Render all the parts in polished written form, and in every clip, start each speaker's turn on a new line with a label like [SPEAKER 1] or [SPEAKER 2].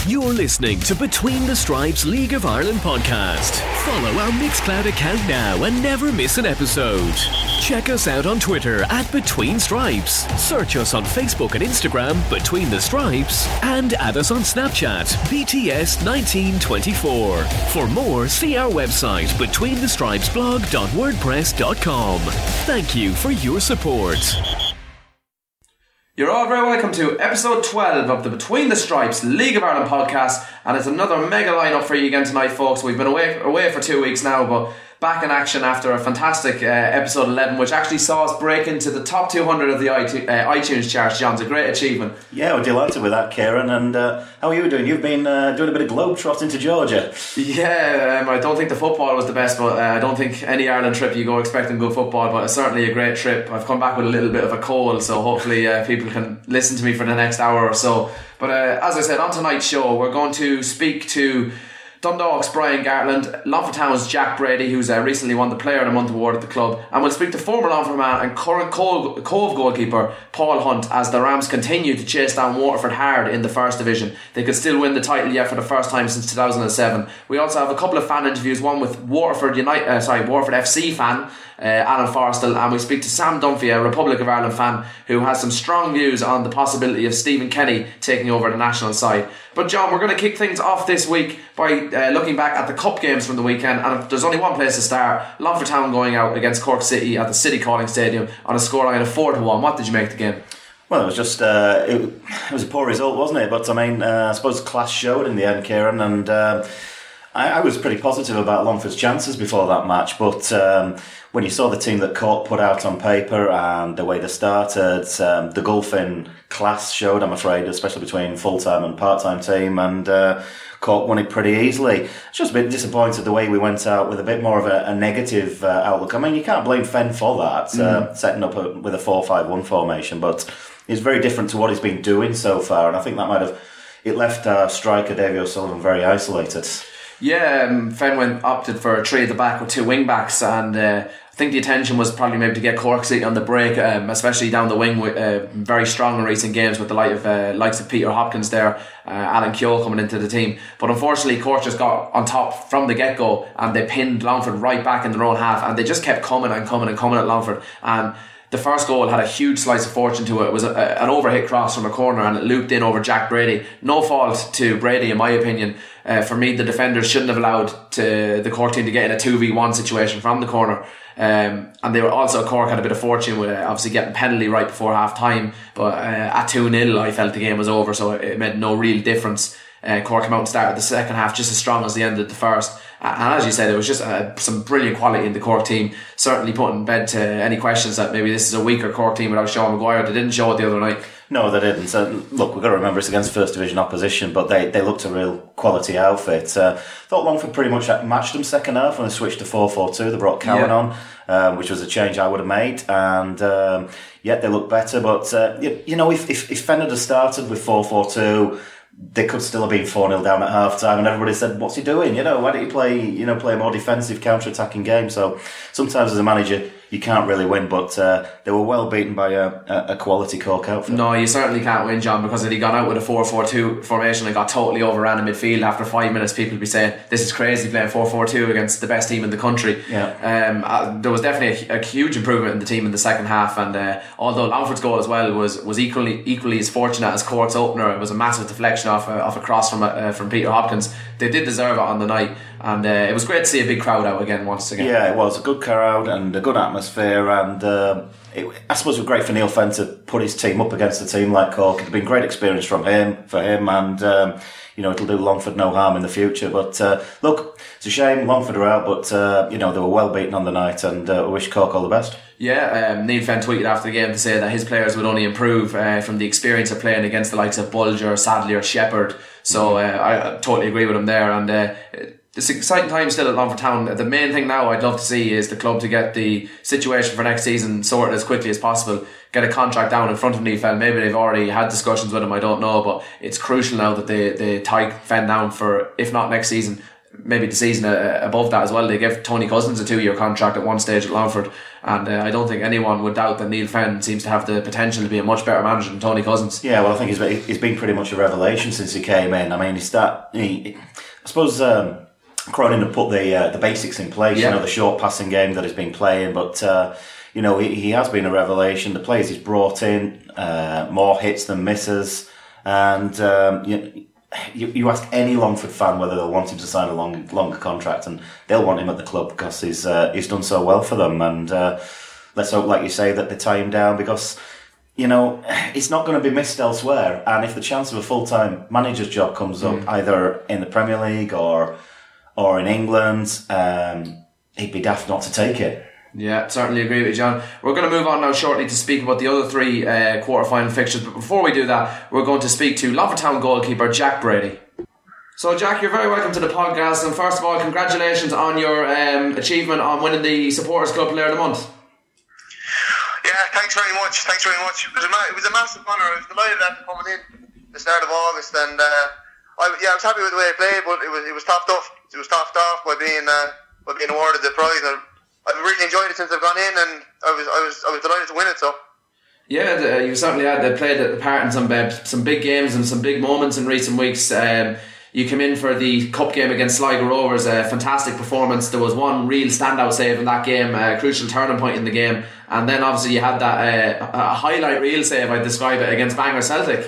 [SPEAKER 1] You're listening to Between the Stripes League of Ireland podcast. Follow our Mixcloud account now and never miss an episode. Check us out on Twitter at Between Stripes. Search us on Facebook and Instagram, Between the Stripes, and add us on Snapchat, BTS1924. For more, see our website, betweenthestripesblog.wordpress.com. Thank you for your support.
[SPEAKER 2] You're all very welcome to episode 12 of the Between the Stripes League of Ireland podcast, and it's another mega lineup for you again tonight, folks. We've been away for 2 weeks now, but back in action after a fantastic episode 11, which actually saw us break into the top 200 of the iTunes charts. John's a great achievement.
[SPEAKER 3] Yeah, we're delighted with that, Kieran. And how are you doing? You've been doing a bit of globe-trotting to Georgia.
[SPEAKER 2] Yeah, I don't think the football was the best, but I don't think any Ireland trip you go expecting good football, but it's certainly a great trip. I've come back with a little bit of a cold, so hopefully people can listen to me for the next hour or so. But as I said, on tonight's show, we're going to speak to Dundalk's Brian Gartland, Longford Town's Jack Brady, who's recently won the Player of the Month award at the club, and we'll speak to former Longford man and current Cove goalkeeper Paul Hunt as the Rams continue to chase down Waterford hard in the First Division. They could still win the title yet for the first time since 2007. We also have a couple of fan interviews, one with Waterford FC fan Alan Forrestal, and we speak to Sam Dunphy, a Republic of Ireland fan who has some strong views on the possibility of Stephen Kenny taking over the national side. But John, we're going to kick things off this week by looking back at the cup games from the weekend, and there's only one place to start. Longford Town going out against Cork City at the City Calling Stadium on a scoreline of 4-1. What did you make the game?
[SPEAKER 3] Well, it was just it was a poor result, wasn't it? But I mean, I suppose class showed in the end, Kieran, and I was pretty positive about Longford's chances before that match, but when you saw the team that Cork put out on paper and the way they started, the gulf in class showed, I'm afraid, especially between full-time and part-time team, and Cork won it pretty easily. Just a bit disappointed the way we went out with a bit more of a negative outlook. I mean, you can't blame Fenn for that, setting up with a 4-5-1 formation, but it's very different to what he's been doing so far, and I think that it left our striker Davy O'Sullivan very isolated.
[SPEAKER 2] Yeah, Fenn opted for a three at the back with two wing backs, and I think the intention was probably maybe to get Cork City on the break, especially down the wing, very strong in recent games with the likes of Peter Hopkins there, Alan Keogh coming into the team. But unfortunately Cork just got on top from the get-go and they pinned Longford right back in their own half, and they just kept coming at Longford. And the first goal had a huge slice of fortune to it. It was an overhit cross from a corner and it looped in over Jack Brady. No fault to Brady in my opinion. For me, the defenders shouldn't have allowed the Cork team to get in a 2v1 situation from the corner. And they were also, Cork had a bit of fortune with obviously getting a penalty right before half time. But at 2-0 I felt the game was over, so it made no real difference. Cork came out and started the second half just as strong as they ended the first. And as you said, it was just some brilliant quality in the Cork team, certainly putting bed to any questions that maybe this is a weaker Cork team without Sean Maguire. They didn't show it the other night.
[SPEAKER 3] No, they didn't. So, look, we've got to remember it's against First Division opposition, but they looked a real quality outfit. Thought Longford pretty much matched them second half when they switched to 4-4-2. They brought Cowan on, which was a change I would have made, and yet they looked better. But if Fenn had started with 4-4-2, they could still have been 4-0 down at half time, and everybody said, what's he doing? Why don't you play a more defensive, counter-attacking game? So sometimes as a manager you can't really win, but they were well beaten by a quality Cork outfit.
[SPEAKER 2] No, you certainly can't win, John, because had he gone out with a 4-4-2 formation and got totally overran in midfield after 5 minutes, people would be saying this is crazy playing 4-4-2 against the best team in the country. There was definitely a huge improvement in the team in the second half, and although Longford's goal as well was equally as fortunate as Cork's opener, it was a massive deflection off a cross from Peter Hopkins. They did deserve it on the night, and it was great to see a big crowd out once again.
[SPEAKER 3] Yeah, it was a good crowd and a good atmosphere, and I suppose it was great for Neil Fenn to put his team up against a team like Cork. It'd been a great experience for him, and it'll do Longford no harm in the future. But look, it's a shame Longford are out, but they were well beaten on the night, and I wish Cork all the best.
[SPEAKER 2] Yeah, Neil Fenn tweeted after the game to say that his players would only improve from the experience of playing against the likes of Bulger, Sadley or Shepherd. So I totally agree with him there, and it's an exciting time still at Longford Town. The main thing now I'd love to see is the club to get the situation for next season sorted as quickly as possible, get a contract down in front of Neil Fenn. Maybe they've already had discussions with him, I don't know, but it's crucial now that they tie Fenn down for, if not next season, maybe the season above that as well. They gave Tony Cousins a 2-year contract at one stage at Longford, and I don't think anyone would doubt that Neil Fenn seems to have the potential to be a much better manager than Tony Cousins.
[SPEAKER 3] Yeah, well, I think he's been pretty much a revelation since he came in. I mean, I suppose Cronin had put the basics in place, the short passing game that he's been playing, but he has been a revelation. The players he's brought in, more hits than misses, and you ask any Longford fan whether they'll want him to sign a longer contract, and they'll want him at the club because he's done so well for them. And let's hope, like you say, that they tie him down, because it's not going to be missed elsewhere. And if the chance of a full-time manager's job comes up, either in the Premier League or in England, he'd be daft not to take it.
[SPEAKER 2] Yeah, certainly agree with you, John. We're going to move on now shortly to speak about the other 3 quarter-final fixtures, but before we do that, we're going to speak to Longford Town goalkeeper Jack Brady. So Jack, you're very welcome to the podcast, and first of all, congratulations on your achievement on winning the Supporters Club Player of the Month.
[SPEAKER 4] Yeah, thanks very much. It was a massive honour. I was delighted after coming in the start of August, and I was happy with the way I played, but it was topped off. It was topped off by being awarded the prize. And I've really enjoyed it since I've gone in, and I was delighted to win it. So. Yeah,
[SPEAKER 2] you certainly played a part in some big games and some big moments in recent weeks. You came in for the cup game against Sligo Rovers, a fantastic performance. There was one real standout save in that game, a crucial turning point in the game, and then obviously you had that a highlight reel save, I'd describe it, against Bangor Celtic.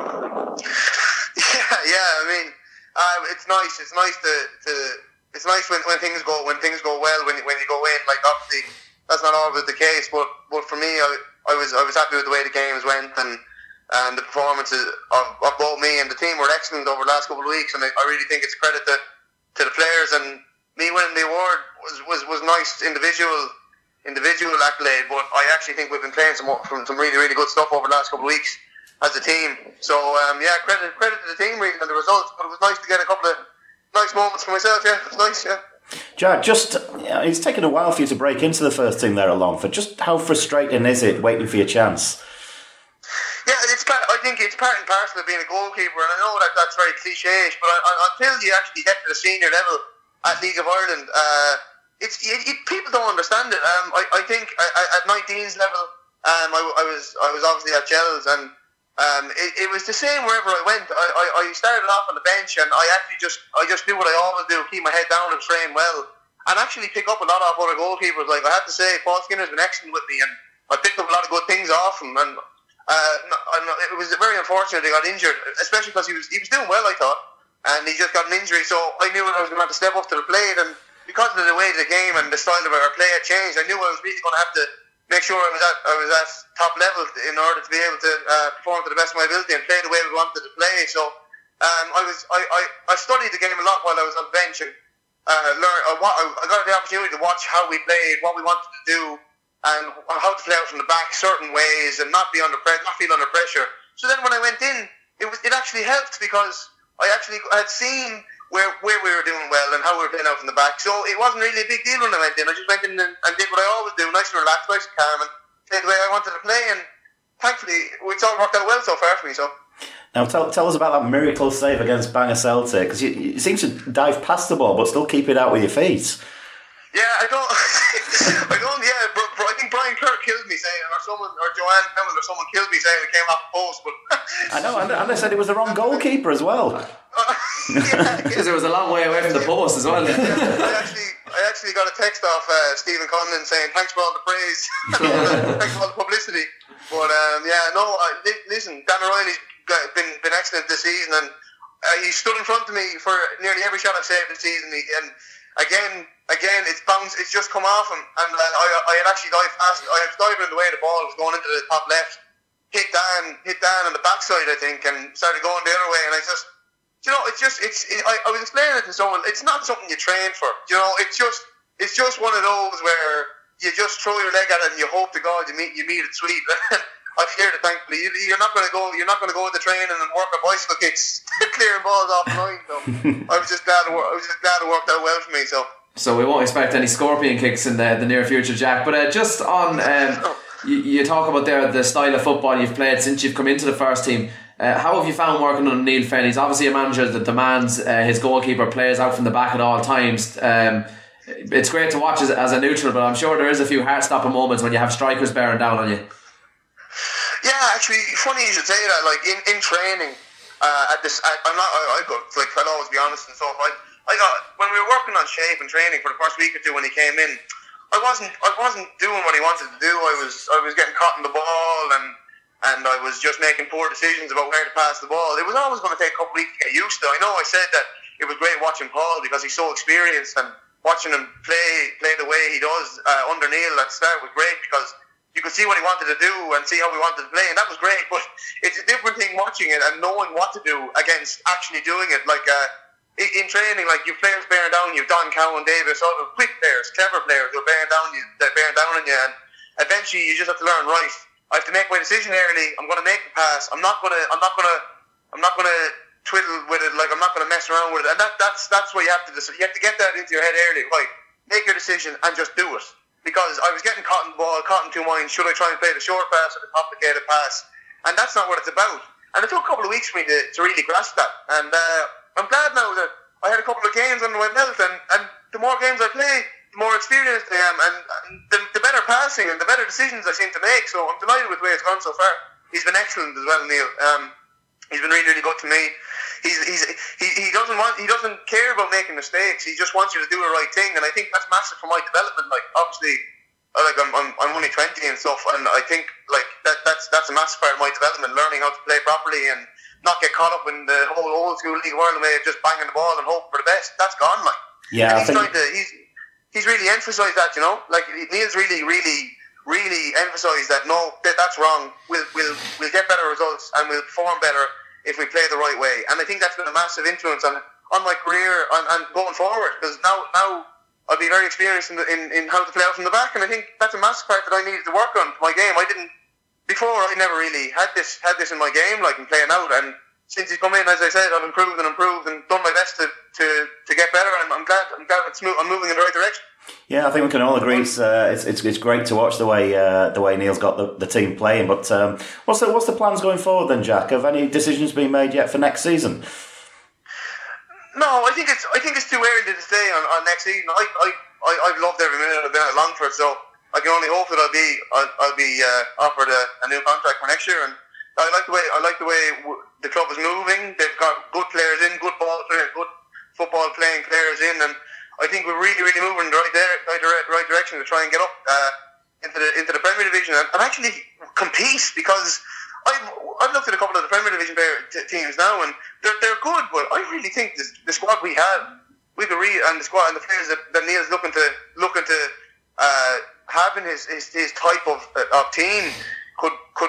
[SPEAKER 4] Yeah. I mean, it's nice. It's nice it's nice when things go well, when you go in. Like, obviously that's not always the case, but for me, I was happy with the way the games went, and the performances of both me and the team were excellent over the last couple of weeks, and I really think it's a credit to the players. And me winning the award was nice individual accolade, but I actually think we've been playing some really, really good stuff over the last couple of weeks as a team. So credit to the team really and the results, but it was nice to get a couple of nice moments for myself. Yeah, it was nice. Yeah.
[SPEAKER 3] Jack, it's taken a while for you to break into the first team there at Longford. Just how frustrating is it waiting for your chance?
[SPEAKER 4] Yeah, I think it's part and parcel of being a goalkeeper, and I know that's very cliche-ish, but until you actually get to the senior level at League of Ireland, people don't understand it. I think at 19s level, I was obviously at Gels, and it was the same wherever I went. I started off on the bench, and I just do what I always do: keep my head down and train well, and actually pick up a lot of other goalkeepers. Like, I have to say, Paul Skinner's been excellent with me, and I picked up a lot of good things off him. And it was very unfortunate he got injured, especially because he was doing well, I thought, and he just got an injury. So I knew I was going to have to step up to the plate, and because of the way the game and the style of our play had changed, I knew I was really going to have to make sure I was at top level in order to be able to perform to the best of my ability and play the way we wanted to play. So I studied the game a lot while I was on the bench, and I got the opportunity to watch how we played, what we wanted to do, and how to play out from the back certain ways and not feel under pressure. So then when I went in, it actually helped, because I had seen where we were doing well and how we were playing out from the back. So it wasn't really a big deal when I went in. I just went in and did what I always do, nice and relaxed, nice and calm, and played the way I wanted to play. And thankfully, it's all worked out well so far for me. So.
[SPEAKER 3] Now tell us about that miracle save against Bangor Celtic, because you seem to dive past the ball but still keep it out with your feet.
[SPEAKER 4] Yeah, I don't. Yeah, but I think Brian Kirk killed me saying, or Joanne Hamill or someone killed me saying it came off the post. But
[SPEAKER 3] I know, and they said it was the wrong goalkeeper as well.
[SPEAKER 2] Because it was a long way away from the post as well.
[SPEAKER 4] I actually got a text off Stephen Conlon saying thanks for all the praise, thanks for all the publicity. But listen, Dan O'Reilly's been excellent this season, and he stood in front of me for nearly every shot I've saved this season. And again, it's just come off him, and I had actually dived past. I was diving the way the ball was going into the top left, hit down on the backside, I think, and started going the other way. And I was explaining it to someone. It's not something you train for. It's just one of those where you just throw your leg at it and you hope to God you meet it sweet. I've cleared it, thankfully. You're not going to go with the training and work on bicycle kicks, clearing balls off the line. So I was just glad it worked out well for me.
[SPEAKER 2] So we won't expect any scorpion kicks in the near future, Jack. But just on, you talk about there the style of football you've played since you've come into the first team. How have you found working on Neil Fenn? He's obviously a manager that demands his goalkeeper plays out from the back at all times. It's great to watch as a neutral, but I'm sure there is a few heart-stopping moments when you have strikers bearing down on you.
[SPEAKER 4] Yeah, actually, funny you should say that. Like in training, I'll always be honest and stuff. I got when we were working on shape and training for the first week or two when he came in, I wasn't doing what he wanted to do. I was getting caught in the ball and I was just making poor decisions about where to pass the ball. It was always going to take a couple of weeks to get used to. I know I said that it was great watching Paul because he's so experienced, and watching him play the way he does under Neil at the start was great because you could see what he wanted to do and see how he wanted to play, and that was great. But it's a different thing watching it and knowing what to do against actually doing it. Like in training, like you've players bearing down, you've Don Cowan, Davis, all the quick players, clever players who are bearing down on you, and eventually you just have to learn, right, I have to make my decision early. I'm going to make the pass. I'm not going to twiddle with it. Like I'm not going to mess around with it. And that's what you have to decide. You have to get that into your head early. Right, make your decision and just do it. Because I was getting caught in the ball, caught in two minds. Should I try and play the short pass or the complicated pass? And that's not what it's about. And it took a couple of weeks for me to really grasp that. And I'm glad now that I had a couple of games under my belt. And the more games I play, the more experienced I am, and the better passing and the better decisions I seem to make. So I'm delighted with the way it's gone so far. He's been excellent as well, Neil. He's been really, really good to me. He doesn't care about making mistakes. He just wants you to do the right thing, and I think that's massive for my development. Like obviously, I'm only 20 and stuff, and I think like that's a massive part of my development, learning how to play properly and not get caught up in the whole old school League of Ireland way of just banging the ball and hoping for the best. That's gone, like.
[SPEAKER 3] Yeah,
[SPEAKER 4] and he's really emphasised that, you know. Like Neil's really, really, really emphasised that. No, that's wrong. We'll get better results and we'll perform better if we play the right way. And I think that's been a massive influence on my career and going forward, because now I'll be very experienced in how to play out from the back, and I think that's a massive part that I needed to work on my game. I never really had this in my game, like in playing out, and since he's come in, as I said, I've improved and done my best to get better, and I'm glad I'm moving in the right direction.
[SPEAKER 3] Yeah, I think we can all agree it's great to watch the way Neil's got the team playing. But what's the plans going forward then, Jack? Have any decisions been made yet for next season?
[SPEAKER 4] No, I think it's too early to say on next season. I've loved every minute I've been at Longford, so I can only hope that I'll be offered a new contract for next year. And I like the way the club is moving. They've got good players in, good ball players, good football playing players in, and I think we're really, really moving in the right direction to try and get up into the Premier Division and actually compete, because I've looked at a couple of the Premier Division teams now, and they're good, but I really think the squad we have, and the squad and the players that Neil's looking to having his type of team could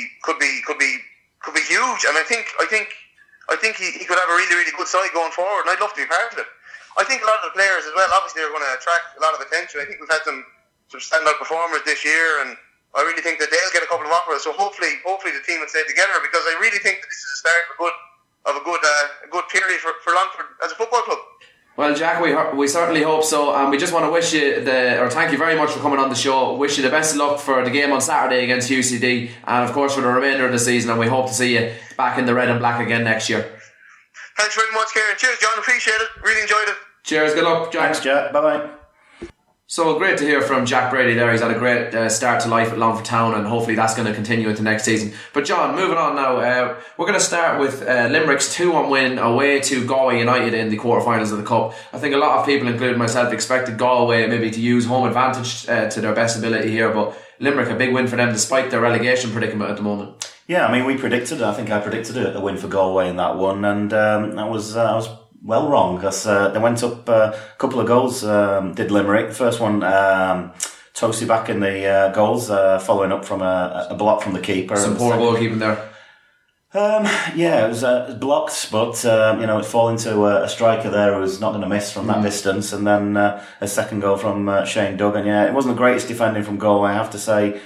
[SPEAKER 4] be huge, and I think he could have a really, really good side going forward, and I'd love to be part of it. I think a lot of the players as well, obviously, are going to attract a lot of attention. I think we've had some standout performers this year, and I really think that they'll get a couple of offers. So hopefully the team will stay together, because I really think that this is the start of a good period for Longford as a football club.
[SPEAKER 2] Well, Jack, we certainly hope so, and we just want to wish you thank you very much for coming on the show. Wish you the best of luck for the game on Saturday against UCD, and of course for the remainder of the season, and we hope to see you back in the red and black again next year.
[SPEAKER 4] Thanks very much, Kieran. Cheers, John. Appreciate it. Really enjoyed it.
[SPEAKER 2] Cheers. Good luck, Jack.
[SPEAKER 3] Thanks, Jack. Bye-bye.
[SPEAKER 2] So great to hear from Jack Brady there. He's had a great start to life at Longford Town, and hopefully that's going to continue into next season. But John, moving on now, we're going to start with Limerick's 2-1 win away to Galway United in the quarterfinals of the Cup. I think a lot of people, including myself, expected Galway maybe to use home advantage to their best ability here, but Limerick, a big win for them despite their relegation predicament at the moment. Yeah,
[SPEAKER 3] I mean, I think I predicted a win for Galway in that one, and I was well wrong, because they went up a couple of goals, did Limerick. The first one, Tosi back in the goals, following up from a block from the keeper.
[SPEAKER 2] Some poor goalkeeping there.
[SPEAKER 3] It was blocked, but it fall into a striker there who's not going to miss from that distance, and then a second goal from Shane Duggan. Yeah, it wasn't the greatest defending from Galway, I have to say.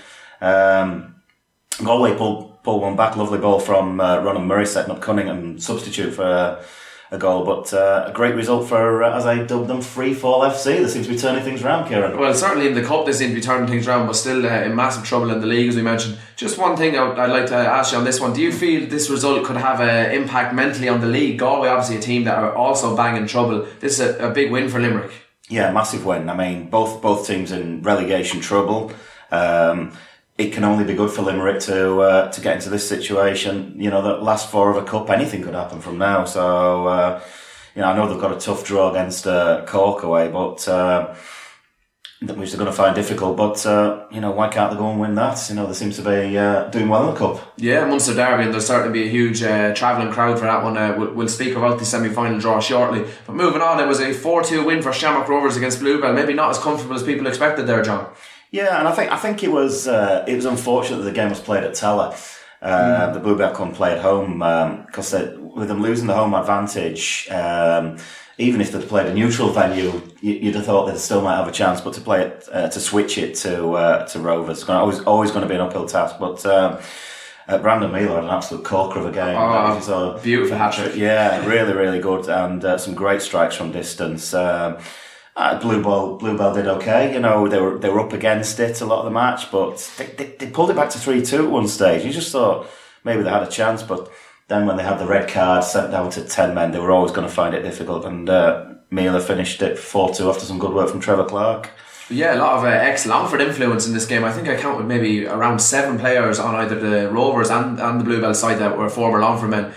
[SPEAKER 3] Galway pulled one back, lovely ball from Ronan Murray, setting up Cunningham, substitute for a goal, but a great result for, as I dubbed them, Free Fall FC. They seem to be turning things around, Kieran.
[SPEAKER 2] Well, certainly in the Cup they seem to be turning things around, but still in massive trouble in the league, as we mentioned. Just one thing I'd like to ask you on this one. Do you feel this result could have an impact mentally on the league? Galway, obviously a team that are also banging trouble. This is a big win for Limerick.
[SPEAKER 3] Yeah, massive win. I mean, both teams in relegation trouble. It can only be good for Limerick to get into this situation. The last 4 of a cup, anything could happen from now. So, I know they've got a tough draw against Cork away, but which they're going to find difficult. But why can't they go and win that? They seem to be doing well in the cup.
[SPEAKER 2] Yeah, Munster Derby, and there'll certainly be a huge travelling crowd for that one. We'll speak about the semi-final draw shortly. But moving on, it was a 4-2 win for Shamrock Rovers against Bluebell. Maybe not as comfortable as people expected there, John.
[SPEAKER 3] Yeah, and I think it was unfortunate that the game was played at Tella. The Bluebell couldn't play at home because with them losing the home advantage, even if they'd played a neutral venue, you'd have thought they still might have a chance. But to play it, to switch it to Rovers, it's always going to be an uphill task. But Brandon Miller had an absolute corker of a game.
[SPEAKER 2] Beautiful hat-trick.
[SPEAKER 3] Yeah, really, really good, and some great strikes from distance. Bluebell did okay. They were up against it a lot of the match, but they pulled it back to 3-2 at one stage. You just thought maybe they had a chance, but then when they had the red card sent down to 10 men, they were always going to find it difficult. And Miller finished it 4-2 after some good work from Trevor Clark. Yeah,
[SPEAKER 2] a lot of ex-Longford influence in this game. I think I counted maybe around 7 players on either the Rovers and the Bluebell side that were former Longford men.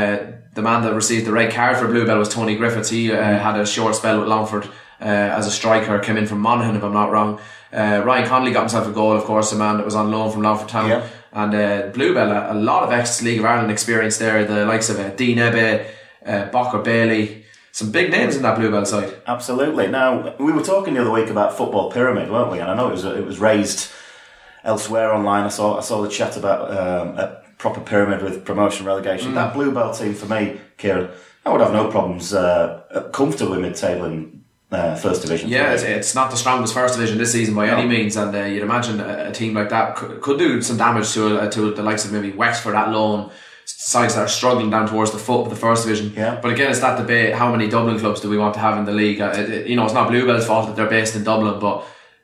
[SPEAKER 2] The man that received the red card for Bluebell was Tony Griffiths. He had a short spell with Longford as a striker, came in from Monaghan if I'm not wrong. Ryan Connolly got himself a goal, of course, a man that was on loan from Longford Town.
[SPEAKER 3] Yeah.
[SPEAKER 2] And Bluebell, a lot of ex-League of Ireland experience there, the likes of Dean Ebbe, Bocker Bailey, some big names in that Bluebell side.
[SPEAKER 3] Absolutely. Now, we were talking the other week about football pyramid, weren't we? And I know it was raised elsewhere online. I saw the chat about a proper pyramid with promotion relegation. That Bluebell team, for me, Kieran, I would have no problems comfortably mid-table in First Division.
[SPEAKER 2] Yeah, it's not the strongest First Division this season by any means, and you'd imagine a team like that could do some damage to the likes of maybe Wexford at loan, sides that are struggling down towards the foot of the First Division.
[SPEAKER 3] Yeah.
[SPEAKER 2] But again, it's that debate: how many Dublin clubs do we want to have in the league? It's not Bluebell's fault that they're based in Dublin, but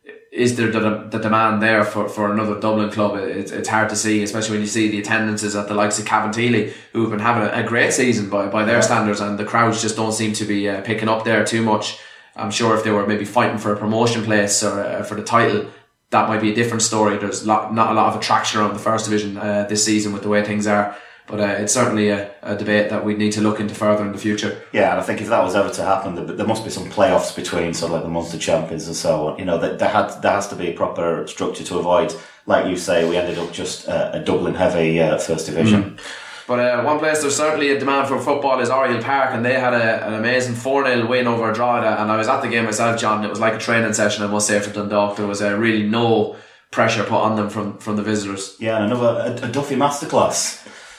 [SPEAKER 2] is there the demand there for another Dublin club? It's hard to see, especially when you see the attendances at the likes of Cabinteely, who have been having a great season by their standards, and the crowds just don't seem to be picking up there too much. I'm sure if they were maybe fighting for a promotion place or for the title, that might be a different story. There's not a lot of attraction around the First Division this season with the way things are. But it's certainly a debate that we need to look into further in the future. Yeah, and I think if that was ever to happen, there must be some playoffs between sort of like the Munster champions and so on. There has to be a proper structure to avoid, like you say, we ended up just a Dublin heavy First Division. But one place there's certainly a demand for football is Oriel Park, and they had an amazing 4-0 win over Drogheda, and I was at the game myself, John. It was like a training session, I must say, for Dundalk. There was really no pressure put on them from the visitors.
[SPEAKER 3] Yeah, and a Duffy masterclass.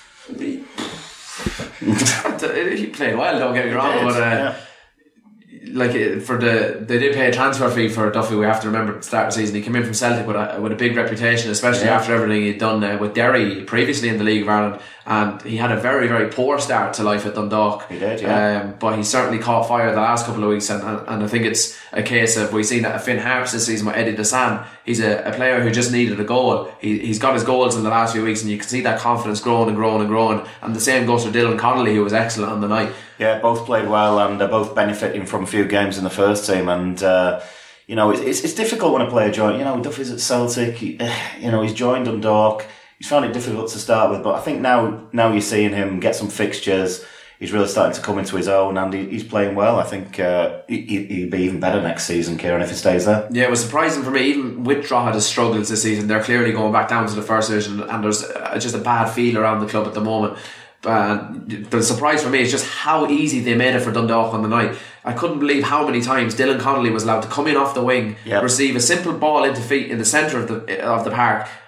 [SPEAKER 2] He played well, don't get me wrong, but they did pay a transfer fee for Duffy. We have to remember at the start of the season he came in from Celtic with a big reputation, especially after everything he'd done with Derry previously in the League of Ireland, and he had a very, very poor start to life at Dundalk.
[SPEAKER 3] He did, yeah.
[SPEAKER 2] But he certainly caught fire the last couple of weeks, and I think it's a case of, we've seen that Finn Harps this season with Eddie Desan. He's a player who just needed a goal. He's got his goals in the last few weeks, and you can see that confidence growing and growing and growing, and the same goes for Dylan Connolly, who was excellent on the night.
[SPEAKER 3] Yeah, both played well, and they're both benefiting from a few games in the first team. And it's difficult when a player joins. Duffy's at Celtic. He's joined Dundalk. He's found it difficult to start with, but I think now you're seeing him get some fixtures. He's really starting to come into his own, and he's playing well. I think he'll be even better next season, Kieran, if he stays there. Yeah,
[SPEAKER 2] it was surprising for me, even with Drogheda's struggles this season. They're clearly going back down to the First Division, and there's just a bad feel around the club at the moment. The surprise for me is just how easy they made it for Dundalk on the night. I couldn't believe how many times Dylan Connolly was allowed to come in off the wing, receive a simple ball into feet in the centre of the park,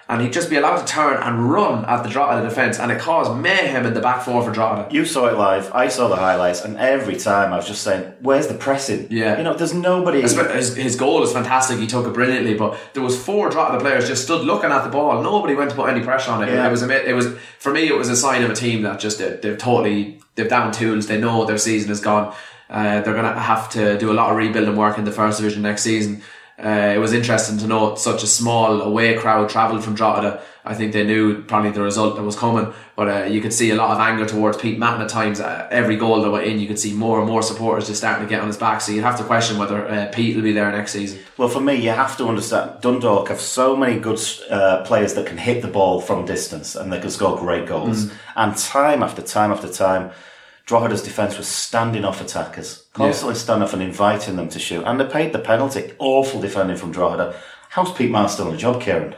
[SPEAKER 2] and he'd just be allowed to turn and run at the Drogheda defence, and it caused mayhem in the back four for Drogheda.
[SPEAKER 3] You saw it live, I saw the highlights, and every time I was just saying, where's the pressing?
[SPEAKER 2] Yeah.
[SPEAKER 3] You know, there's nobody...
[SPEAKER 2] His goal is fantastic, he took it brilliantly, but there was 4 Drogheda players just stood looking at the ball. Nobody went to put any pressure on it.
[SPEAKER 3] Yeah.
[SPEAKER 2] It was for me, it was a sign of a team that just they've down tools. They know their season is gone. They're going to have to do a lot of rebuilding work in the first division next season. It was interesting to note such a small away crowd travelled from Drogheda. I think they knew probably the result that was coming, but you could see a lot of anger towards Pete Matten at times. Every goal that went in, you could see more and more supporters just starting to get on his back, so you'd have to question whether Pete will be there next season.
[SPEAKER 3] Well, for me, you have to understand, Dundalk have so many good players that can hit the ball from distance and they can score great goals. And time after time after time, Drogheda's defence was standing off attackers, constantly standing off and inviting them to shoot. And they paid the penalty. Awful defending from Drogheda. How's Pete Matten still on the job, Kieran?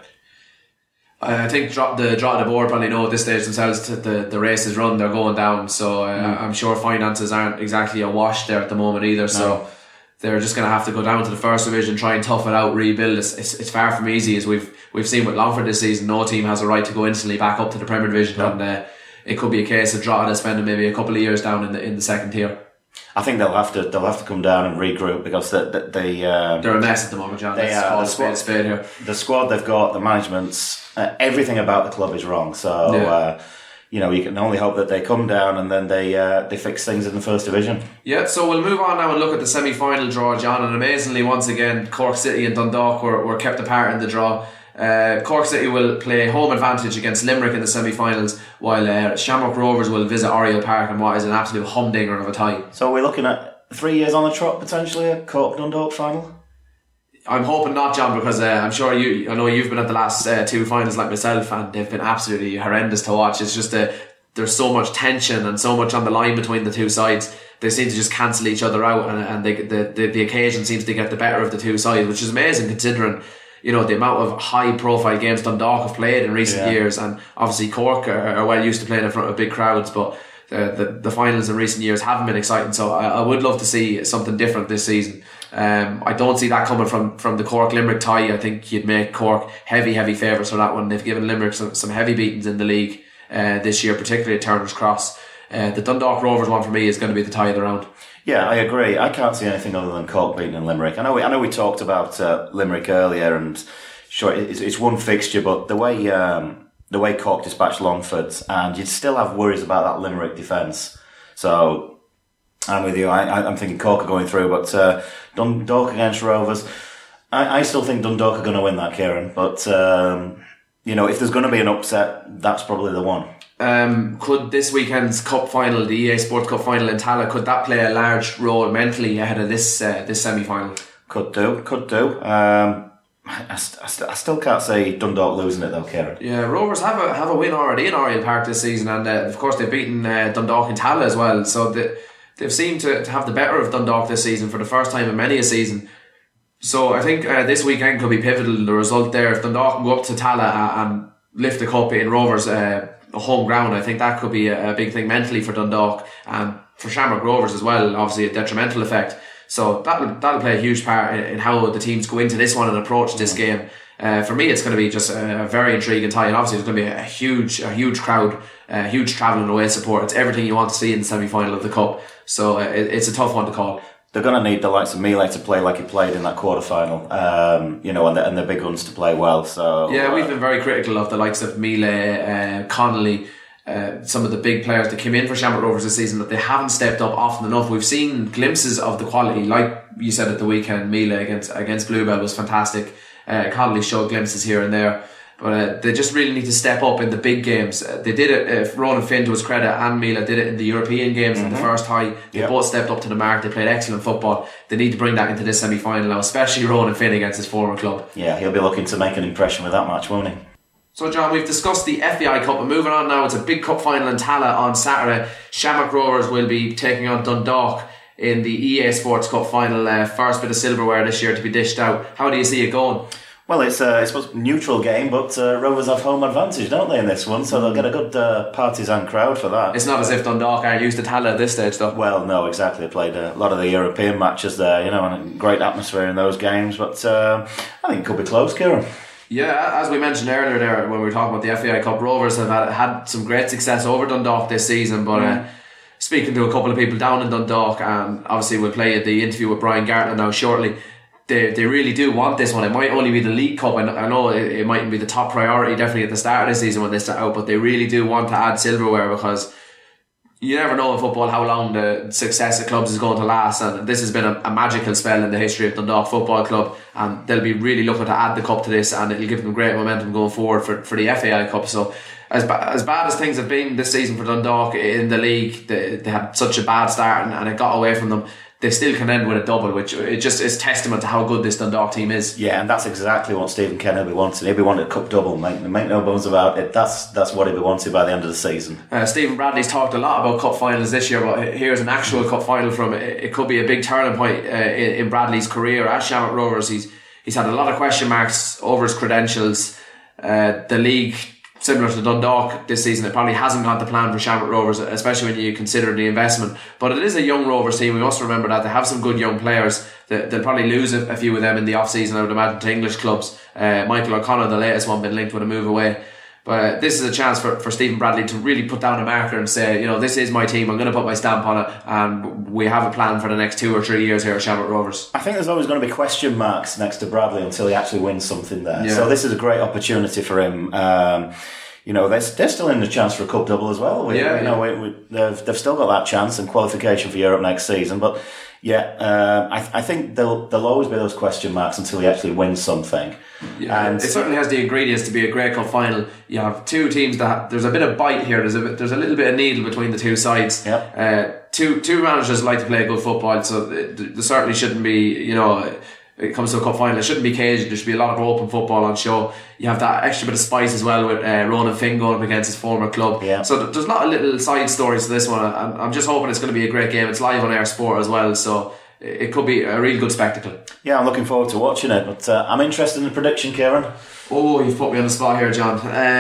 [SPEAKER 2] I think the Drogheda board probably know at this stage themselves that the race is run, they're going down. So I'm sure finances aren't exactly awash there at the moment either. So they're just going to have to go down to the first division, try and tough it out, rebuild. It's far from easy, as we've seen with Longford this season. No team has a right to go instantly back up to the Premier Division, and it could be a case of Drogheda spending maybe a couple of years down in the second tier.
[SPEAKER 3] I think they'll have to come down and regroup because they're
[SPEAKER 2] a mess at the moment, John.
[SPEAKER 3] They are.
[SPEAKER 2] Spade here.
[SPEAKER 3] The squad they've got, the management's everything about the club is wrong. So you can only hope that they come down and then they fix things in the first division. Yeah.
[SPEAKER 2] So we'll move on now and look at the semi-final draw, John. And amazingly, once again, Cork City and Dundalk were kept apart in the draw. Cork City will play home advantage against Limerick in the semi-finals, while Shamrock Rovers will visit Oriel Park in what is an absolute humdinger of a tie.
[SPEAKER 3] So we're looking at 3 years on the trot potentially, a Cork Dundalk final.
[SPEAKER 2] I'm hoping not, John, because I'm sure I know you've been at the last 2 finals like myself, and they've been absolutely horrendous to watch. It's just there's so much tension and so much on the line between the two sides. They seem to just cancel each other out, and the occasion seems to get the better of the two sides, which is amazing considering the amount of high profile games Dundalk have played in recent years, and obviously Cork are well used to playing in front of big crowds, but the finals in recent years haven't been exciting. So I would love to see something different this season. I don't see that coming from the Cork Limerick tie. I think you'd make Cork heavy favourites for that one. They've given Limerick some heavy beatings in the league this year, particularly at Turner's Cross. The Dundalk Rovers one for me is going to be the tie of the round.
[SPEAKER 3] Yeah, I agree. I can't see anything other than Cork beating Limerick. I know we talked about Limerick earlier, and sure, it's one fixture, but the way Cork dispatched Longford, and you'd still have worries about that Limerick defence. So I'm with you. I'm thinking Cork are going through, but Dundalk against Rovers, I still think Dundalk are going to win that, Kieran. But if there's going to be an upset, that's probably the one.
[SPEAKER 2] Could this weekend's cup final, the EA Sports Cup final in Tallaght, could that play a large role mentally ahead of this semi-final?
[SPEAKER 3] Could do. I still can't say Dundalk losing it though, Kieran.
[SPEAKER 2] Yeah, Rovers have a win already in Oriel Park this season, and of course they've beaten Dundalk in Tallaght as well. So they've seemed to have the better of Dundalk this season for the first time in many a season. So I think this weekend could be pivotal in the result there. If Dundalk can go up to Tallaght and lift the cup in Rovers' home ground, I think that could be a big thing mentally for Dundalk, and for Shamrock Rovers as well, obviously a detrimental effect. So that'll play a huge part in how the teams go into this one and approach this game. For me, it's going to be just a very intriguing tie, and obviously there's going to be a huge crowd, huge travelling away support. It's everything you want to see in the semi-final of the cup. So it's a tough one to call.
[SPEAKER 3] They're going to need the likes of Mealy to play like he played in that quarter-final, and the big guns to play well. So
[SPEAKER 2] yeah, we've been very critical of the likes of Mealy, Connolly, some of the big players that came in for Shamrock Rovers this season, that they haven't stepped up often enough. We've seen glimpses of the quality, like you said at the weekend. Mealy against Bluebell was fantastic. Connolly showed glimpses here and there. But they just really need to step up in the big games. They did it, Ronan Finn to his credit, and Mila did it in the European games in the first tie. They both stepped up to the mark. They played excellent football. They need to bring that into this semi-final now, especially Ronan Finn against his former club.
[SPEAKER 3] Yeah, he'll be looking to make an impression with that match, won't he?
[SPEAKER 2] So John, we've discussed the FAI Cup, and moving on now, it's a big cup final in Tallaght on Saturday. Shamrock Rovers will be taking on Dundalk in the EA Sports Cup final. First bit of silverware this year to be dished out. How do you see it going?
[SPEAKER 3] Well, it's a neutral game, but Rovers have home advantage, don't they, in this one? So they'll get a good partisan crowd for that.
[SPEAKER 2] It's not as if Dundalk aren't used to Tallaght at this stage, though.
[SPEAKER 3] Well, no, exactly. They played a lot of the European matches there, and a great atmosphere in those games. But I think it could be close, Kieran.
[SPEAKER 2] Yeah, as we mentioned earlier there when we were talking about the FAI Cup, Rovers have had some great success over Dundalk this season, but speaking to a couple of people down in Dundalk, and obviously we'll play the interview with Brian Gartland now shortly, they really do want this one. It might only be the League Cup. I know it mightn't be the top priority definitely at the start of the season when they start out, but they really do want to add silverware, because you never know in football how long the success of clubs is going to last, and this has been a magical spell in the history of Dundalk Football Club, and they'll be really looking to add the cup to this, and it'll give them great momentum going forward for the FAI Cup. So as bad as things have been this season for Dundalk in the league, they had such a bad start and it got away from them. They still can end with a double, which it just is testament to how good this Dundalk team is.
[SPEAKER 3] Yeah, and that's exactly what Stephen Kennedy wanted. He'd be wanting a cup double, make no bones about it. That's what he'd be wanting by the end of the season. Stephen
[SPEAKER 2] Bradley's talked a lot about cup finals this year, but here's an actual cup final from it could be a big turning point in Bradley's career at Shamrock Rovers. He's had a lot of question marks over his credentials. The league, similar to Dundalk this season, it probably hasn't gone to plan for Shamrock Rovers, especially when you consider the investment. But it is a young Rovers team. We must remember that they have some good young players. They'll probably lose a few of them in the off-season, I would imagine, to English clubs. Michael O'Connor, the latest one, been linked with a move away. But this is a chance for Stephen Bradley to really put down a marker and say, this is my team, I'm going to put my stamp on it, and we have a plan for the next 2 or 3 years here at Shamrock Rovers.
[SPEAKER 3] I think there's always going to be question marks next to Bradley until he actually wins something there.
[SPEAKER 2] Yeah.
[SPEAKER 3] So this is a great opportunity for him. They're still in the chance for a cup double as well. They've still got that chance and qualification for Europe next season. But I think there'll always be those question marks until he actually wins something.
[SPEAKER 2] Yeah, and it certainly has the ingredients to be a great cup final. You have two teams that there's a bit of bite here. There's a little bit of needle between the two sides.
[SPEAKER 3] Yep.
[SPEAKER 2] Two managers like to play good football, so there certainly shouldn't be, it comes to a cup final, it shouldn't be caged. There should be a lot of open football on show. You have that extra bit of spice as well with Ronan Finn going up against his former club.
[SPEAKER 3] Yeah.
[SPEAKER 2] So there's a lot of little side stories to this one. I'm just hoping it's going to be a great game. It's live on Air Sport as well, so it could be a real good spectacle.
[SPEAKER 3] Yeah, I'm looking forward to watching it, but I'm interested in the prediction, Kieran.
[SPEAKER 2] Oh, you've put me on the spot here, John.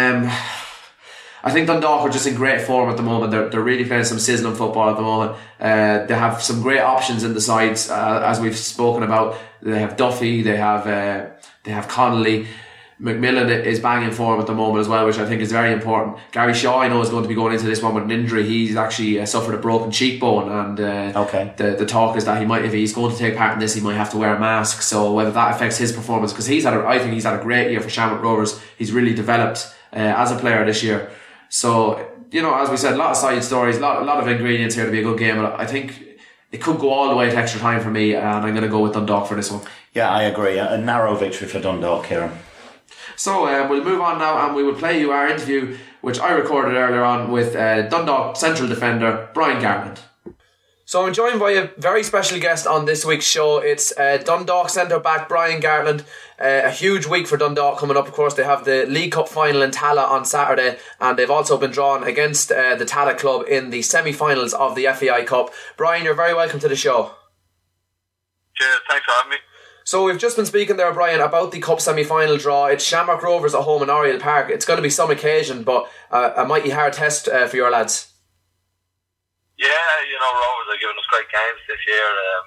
[SPEAKER 2] I think Dundalk are just in great form at the moment. They're really playing some sizzling football at the moment. They have some great options in the sides, as we've spoken about. They have Duffy, they have Connolly. McMillan is banging form at the moment as well, which I think is very important. Gary Shaw, I know, is going to be going into this one with an injury. He's actually suffered a broken cheekbone, and the talk is that if he's going to take part in this, he might have to wear a mask. So whether that affects his performance, because I think he's had a great year for Shamrock Rovers. He's really developed as a player this year. So, as we said, a lot of side stories, a lot of ingredients here to be a good game, but I think it could go all the way to extra time for me, and I'm going to go with Dundalk for this one.
[SPEAKER 3] Yeah, I agree. A narrow victory for Dundalk, Kieran.
[SPEAKER 2] So we'll move on now, and we will play you our interview, which I recorded earlier on with Dundalk central defender Brian Gartland. So I'm joined by a very special guest on this week's show. It's Dundalk centre-back Brian Gartland. A huge week for Dundalk coming up. Of course, they have the League Cup final in Tallaght on Saturday, and they've also been drawn against the Tallaght club in the semi-finals of the FAI Cup. Brian, you're very welcome to the show.
[SPEAKER 4] Cheers, thanks for having me.
[SPEAKER 2] So we've just been speaking there, Brian, about the Cup semi-final draw. It's Shamrock Rovers at home in Oriel Park. It's going to be some occasion, but a mighty hard test for your lads.
[SPEAKER 4] Yeah, Rovers are giving us great games this year.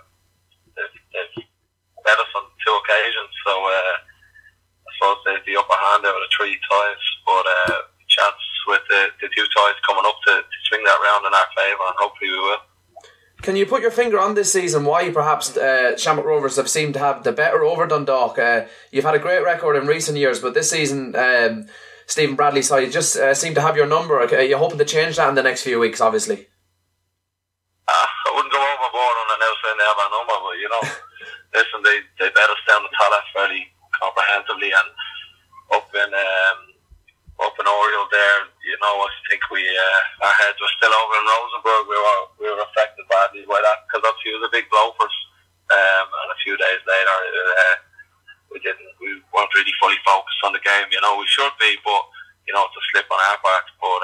[SPEAKER 4] They've bet us on 2 occasions, so I suppose they have the upper hand out of the 3 ties, but chance with the 2 ties coming up to swing that round in our favour, and hopefully we will.
[SPEAKER 2] Can you put your finger on this season why perhaps Shamrock Rovers have seemed to have the better over Dundalk? You've had a great record in recent years, but this season Stephen Bradley's side just seem to have your number. Are you hoping to change that in the next few weeks, obviously?
[SPEAKER 4] I wouldn't go overboard on it now saying they have our number, but listen, they bet us down the Tallaght fairly comprehensively, and up in Oriel there, I think our heads were still over in Rosenborg. We were affected badly by that, because obviously it was a big blow for us, and a few days later we weren't really fully focused on the game. We should be, but it's a slip on our part, but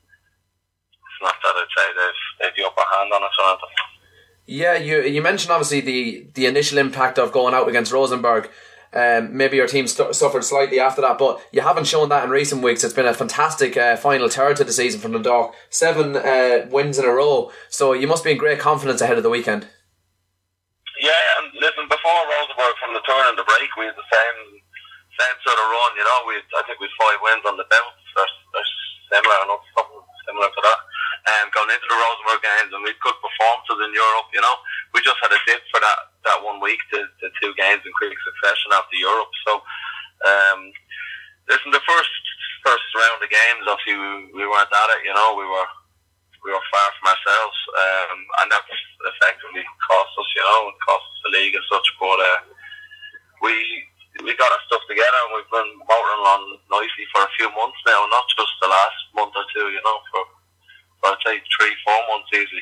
[SPEAKER 4] it's not that I'd say they've the upper hand on us or anything.
[SPEAKER 2] Yeah, you mentioned obviously the initial impact of going out against Rosenborg. Maybe your team suffered slightly after that, but you haven't shown that in recent weeks. It's been a fantastic final third to the season from Dundalk. 7 wins in a row, so you must be in great confidence ahead of the weekend.
[SPEAKER 4] Yeah, and listen, before Rosenborg, from the turn and the break, we had the
[SPEAKER 5] same sort of run. I think we had 5 wins on the bounce. They're similar enough, something similar to that. Going into the Rosenborg games, and we had good performances in Europe. We just had a dip for that 1 week, the 2 games in quick succession after Europe. So, listen, the first round of games, obviously we weren't at it. We were far from ourselves, and that's effectively cost us. It cost us the league as such. But we got our stuff together, and we've been motoring on nicely for a few months now, not just the last month or two. For I'd say 3-4 months easily.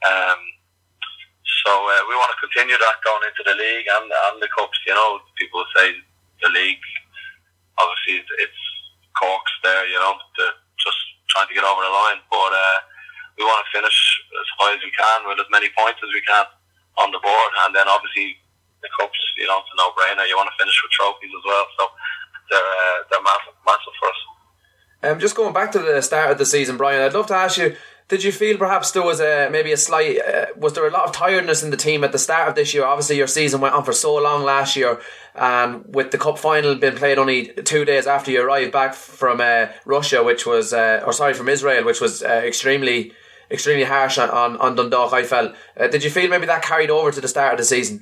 [SPEAKER 5] So we want to continue that going into the league and the cups. People say the league, obviously it's Cork's there. They're just trying to get over the line, but we want to finish as high as we can with as many points as we can on the board, and then obviously the cups, it's a no-brainer. You want to finish with trophies as well, so they're massive for us.
[SPEAKER 2] Just going back to the start of the season, Brian, I'd love to ask you, did you feel perhaps there was maybe a slight, was there a lot of tiredness in the team at the start of this year? Obviously your season went on for so long last year, and with the cup final being played only 2 days after you arrived back from Russia, which was, from Israel, which was extremely harsh on Dundalk, I felt. Did you feel maybe that carried over to the start of the season?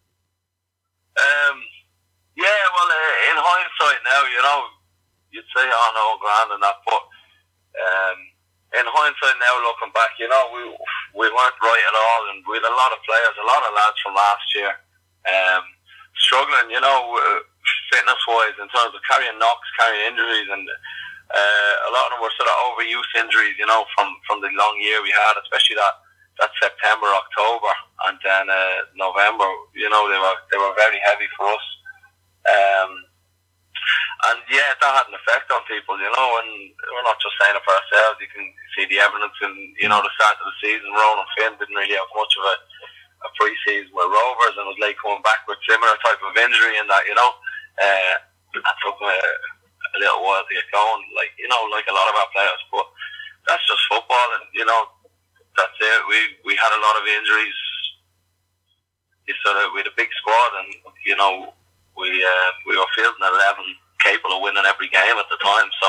[SPEAKER 5] Yeah, well, in hindsight now, you'd say, no, grand and that, but in hindsight now, looking back, we weren't right at all, and we had a lot of players, a lot of lads from last year, struggling, fitness-wise, in terms of carrying knocks, carrying injuries, and a lot of them were sort of overuse injuries, from the long year we had, especially that September, October, and then November. They were very heavy for us. And yeah, that had an effect on people, and we're not just saying it for ourselves. You can see the evidence in, the start of the season. Ronan Finn didn't really have much of a pre-season with Rovers, and was late coming back with similar type of injury and that, that took him a little while to get going, like a lot of our players. But that's just football, and that's it. We had a lot of injuries. We had a big squad, and we were fielding 11 capable of winning every game at the time. So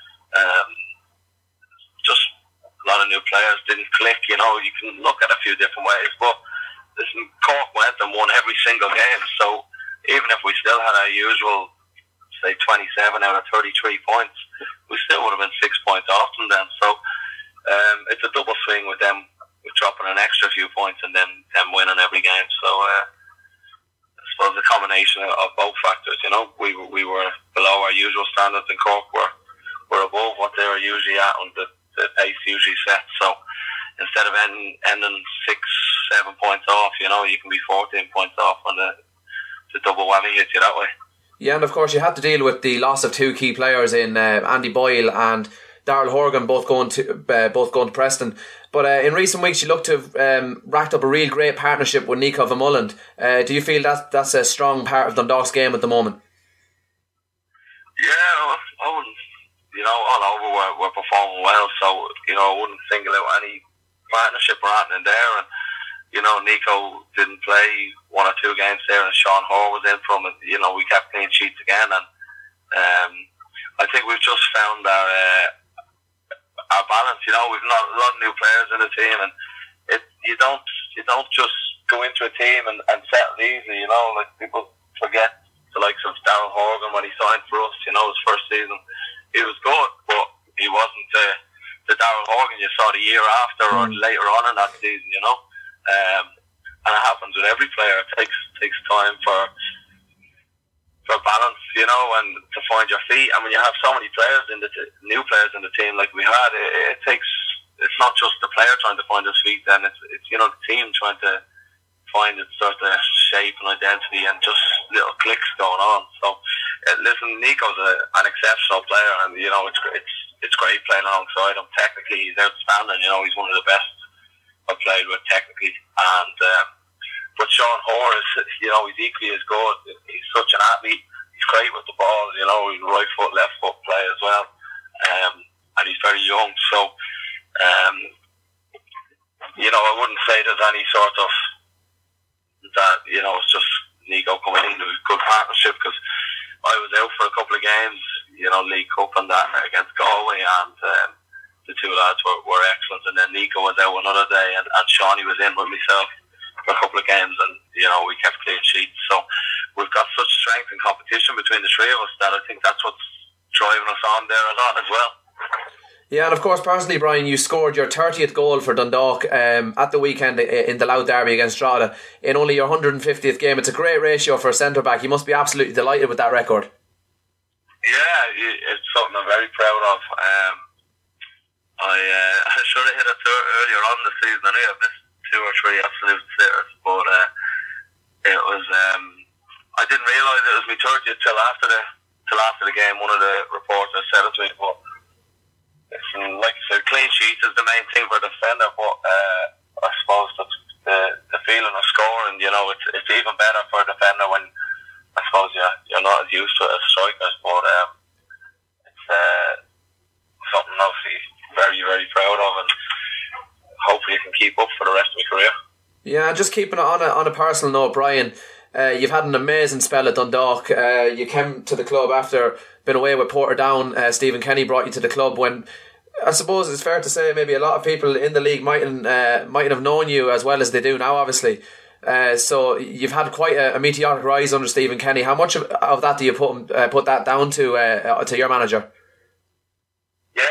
[SPEAKER 5] just a lot of new players didn't click. You can look at a few different ways, but listen, Cork went and won every single game. So even if we still had our usual, say, 27 out of 33 points, we still would have been 6 points off them then. So it's a double swing with them, with dropping an extra few points and then them winning every game. So I suppose a combination of both factors. We were below our usual standards, and Cork were above what they were usually at, and the pace usually set. So instead of ending 6-7 points off, you can be 14 points off, and the double whammy hits you that way.
[SPEAKER 2] Yeah, and of course you had to deal with the loss of 2 key players in Andy Boyle and Darrell Horgan, both going to Preston. But in recent weeks you look to have racked up a real great partnership with Nico Vermeulen. Do you feel that's a strong part of Dundalk's game at the moment?
[SPEAKER 5] Yeah, I wouldn't. All over we're performing well, so I wouldn't single out any partnership or anything there. And Nico didn't play 1 or 2 games there, and Sean Hoare was in from it. We kept clean sheets again, and I think we've just found our balance. We've got a lot of new players in the team, and you don't just go into a team and settle easily. Like people forget the likes of Darrell Horgan when he signed for us. His first season, he was good, but he wasn't the Darrell Horgan you saw the year after or later on in that season. And it happens with every player. It takes time for balance, and to find your feet. And when you have so many players new players in the team like we had, it's not just the player trying to find his feet. Then it's the team trying to find its sort of shape and identity, and just little clicks going on. So listen, Nico's an exceptional player, and it's great playing alongside him. Technically, he's outstanding. He's one of the best I've played with technically, and but Sean Hoare is, he's equally as good. He's such an athlete. He's great with the ball. He's right foot, left foot play as well, and he's very young. So I wouldn't say there's any sort of that. It's just Nico coming into a good partnership, because I was out for a couple of games, League Cup and that against Galway, and the two lads were excellent. And then Nico was out another day, and Shawnee was in with myself for a couple of games, and we kept clean sheets. So we've got such strength and competition between the three of us that I think that's what's driving us on there a lot as well.
[SPEAKER 2] Yeah, and of course, personally, Brian, you scored your 30th goal for Dundalk at the weekend in the Louth Derby against Strada in only your 150th game. It's a great ratio for a centre-back. You must be absolutely delighted with that record.
[SPEAKER 5] Yeah, it's something I'm very proud of. I should have hit it earlier on in the season. I knew I missed 2 or 3 absolute sitters, but it was. I didn't realise it was my 30th till after the game. One of the reporters said it to me, but like you said, clean sheets is the main thing for a defender. But I suppose that's the feeling of scoring. It's even better for a defender when I suppose you're not as used to it as strikers. But it's something obviously very, very proud of, and hopefully you can keep up for the rest of my career.
[SPEAKER 2] Yeah, just keeping it on a personal note, Brian, you've had an amazing spell at Dundalk. You came to the club after being away with Portadown. Stephen Kenny brought you to the club when I suppose it's fair to say maybe a lot of people in the league mightn't have known you as well as they do now, obviously. So you've had quite a meteoric rise under Stephen Kenny. How much of that do you put that down to your manager?
[SPEAKER 5] Yeah,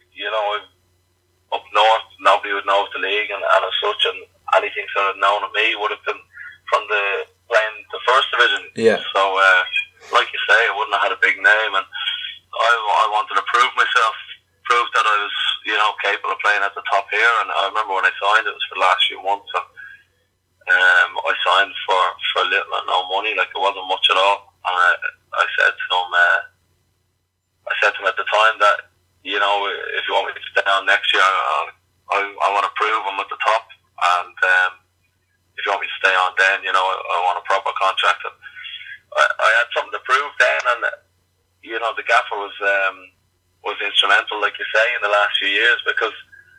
[SPEAKER 5] up north, nobody would know of the league and as such, and anything sort of known of me would have been from playing the first division.
[SPEAKER 2] Yeah.
[SPEAKER 5] So, like you say, I wouldn't have had a big name, and I wanted to prove myself, prove that I was, capable of playing at the top here. And I remember when I signed, it was for the last few months, and I signed for little and no money, like it wasn't much at all. And I said to him, at the time that, if you want me to stay on next year, I want to prove I'm at the top, and if you want me to stay on then, I want a proper contract. And I had something to prove then, and the gaffer was instrumental, like you say, in the last few years, because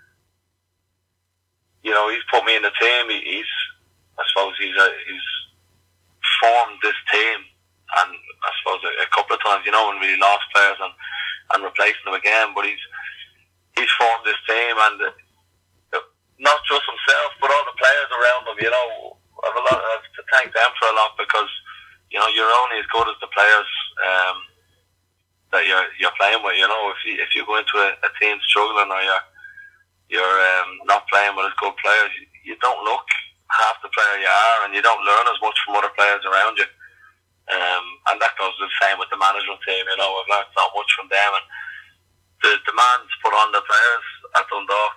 [SPEAKER 5] he's put me in the team. He's formed this team, and I suppose a couple of times, when we lost players and replacing them again, but he's formed this team, and not just himself, but all the players around him. I have to thank them for a lot, because you're only as good as the players that you're playing with. If you go into a team struggling, or you're not playing with as good players, you don't look half the player you are, and you don't learn as much from other players around you. And that goes the same with the management team. I've learned so much from them, and the demands put on the players at Dundalk,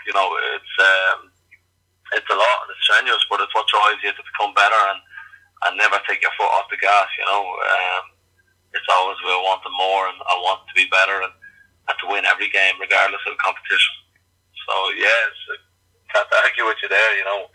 [SPEAKER 5] it's a lot and it's strenuous, but it's what drives you to become better and never take your foot off the gas. It's always we're wanting more, and I want to be better and to win every game regardless of the competition. So can't argue with you there.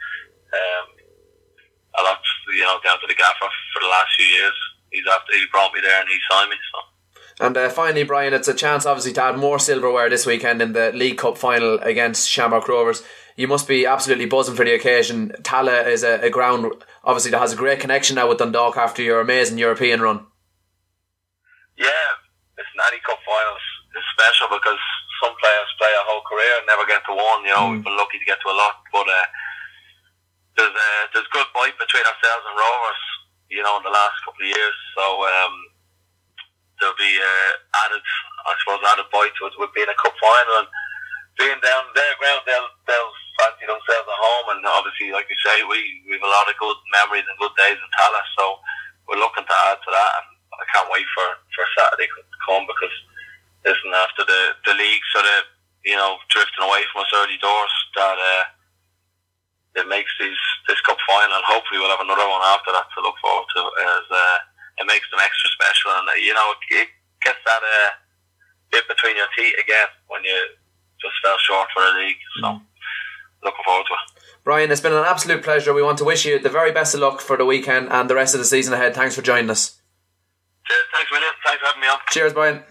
[SPEAKER 5] A lot down to the gaffer for the last few years. He brought me there and he signed me. So.
[SPEAKER 2] And finally, Brian, it's a chance obviously to add more silverware this weekend in the League Cup final against Shamrock Rovers. You must be absolutely buzzing for the occasion. Tallaght is a ground obviously that has a great connection now with Dundalk after your amazing European run.
[SPEAKER 5] Yeah, listen, any cup finals is special because some players play a whole career and never get to one. We've been lucky to get to a lot, but there's good bite between ourselves and Rovers, in the last couple of years. So there'll be added bite to it with being a cup final and being down their ground. They'll fancy themselves at home, and obviously, like you say, we have a lot of good memories and good days in Tallaght. So we're looking to add to that, and I can't wait for Saturday to come, because listen, after the league sort of drifting away from us early doors, that it makes this cup final, and hopefully we'll have another one after that to look forward to, as it makes them extra special, and it gets that bit between your teeth again when you just fell short for the league. So looking forward to it.
[SPEAKER 2] Brian, it's been an absolute pleasure. We want to wish you the very best of luck for the weekend and the rest of the season ahead. Thanks for joining us.
[SPEAKER 5] Cheers, thanks William, thanks for having me on.
[SPEAKER 2] Cheers, Brian.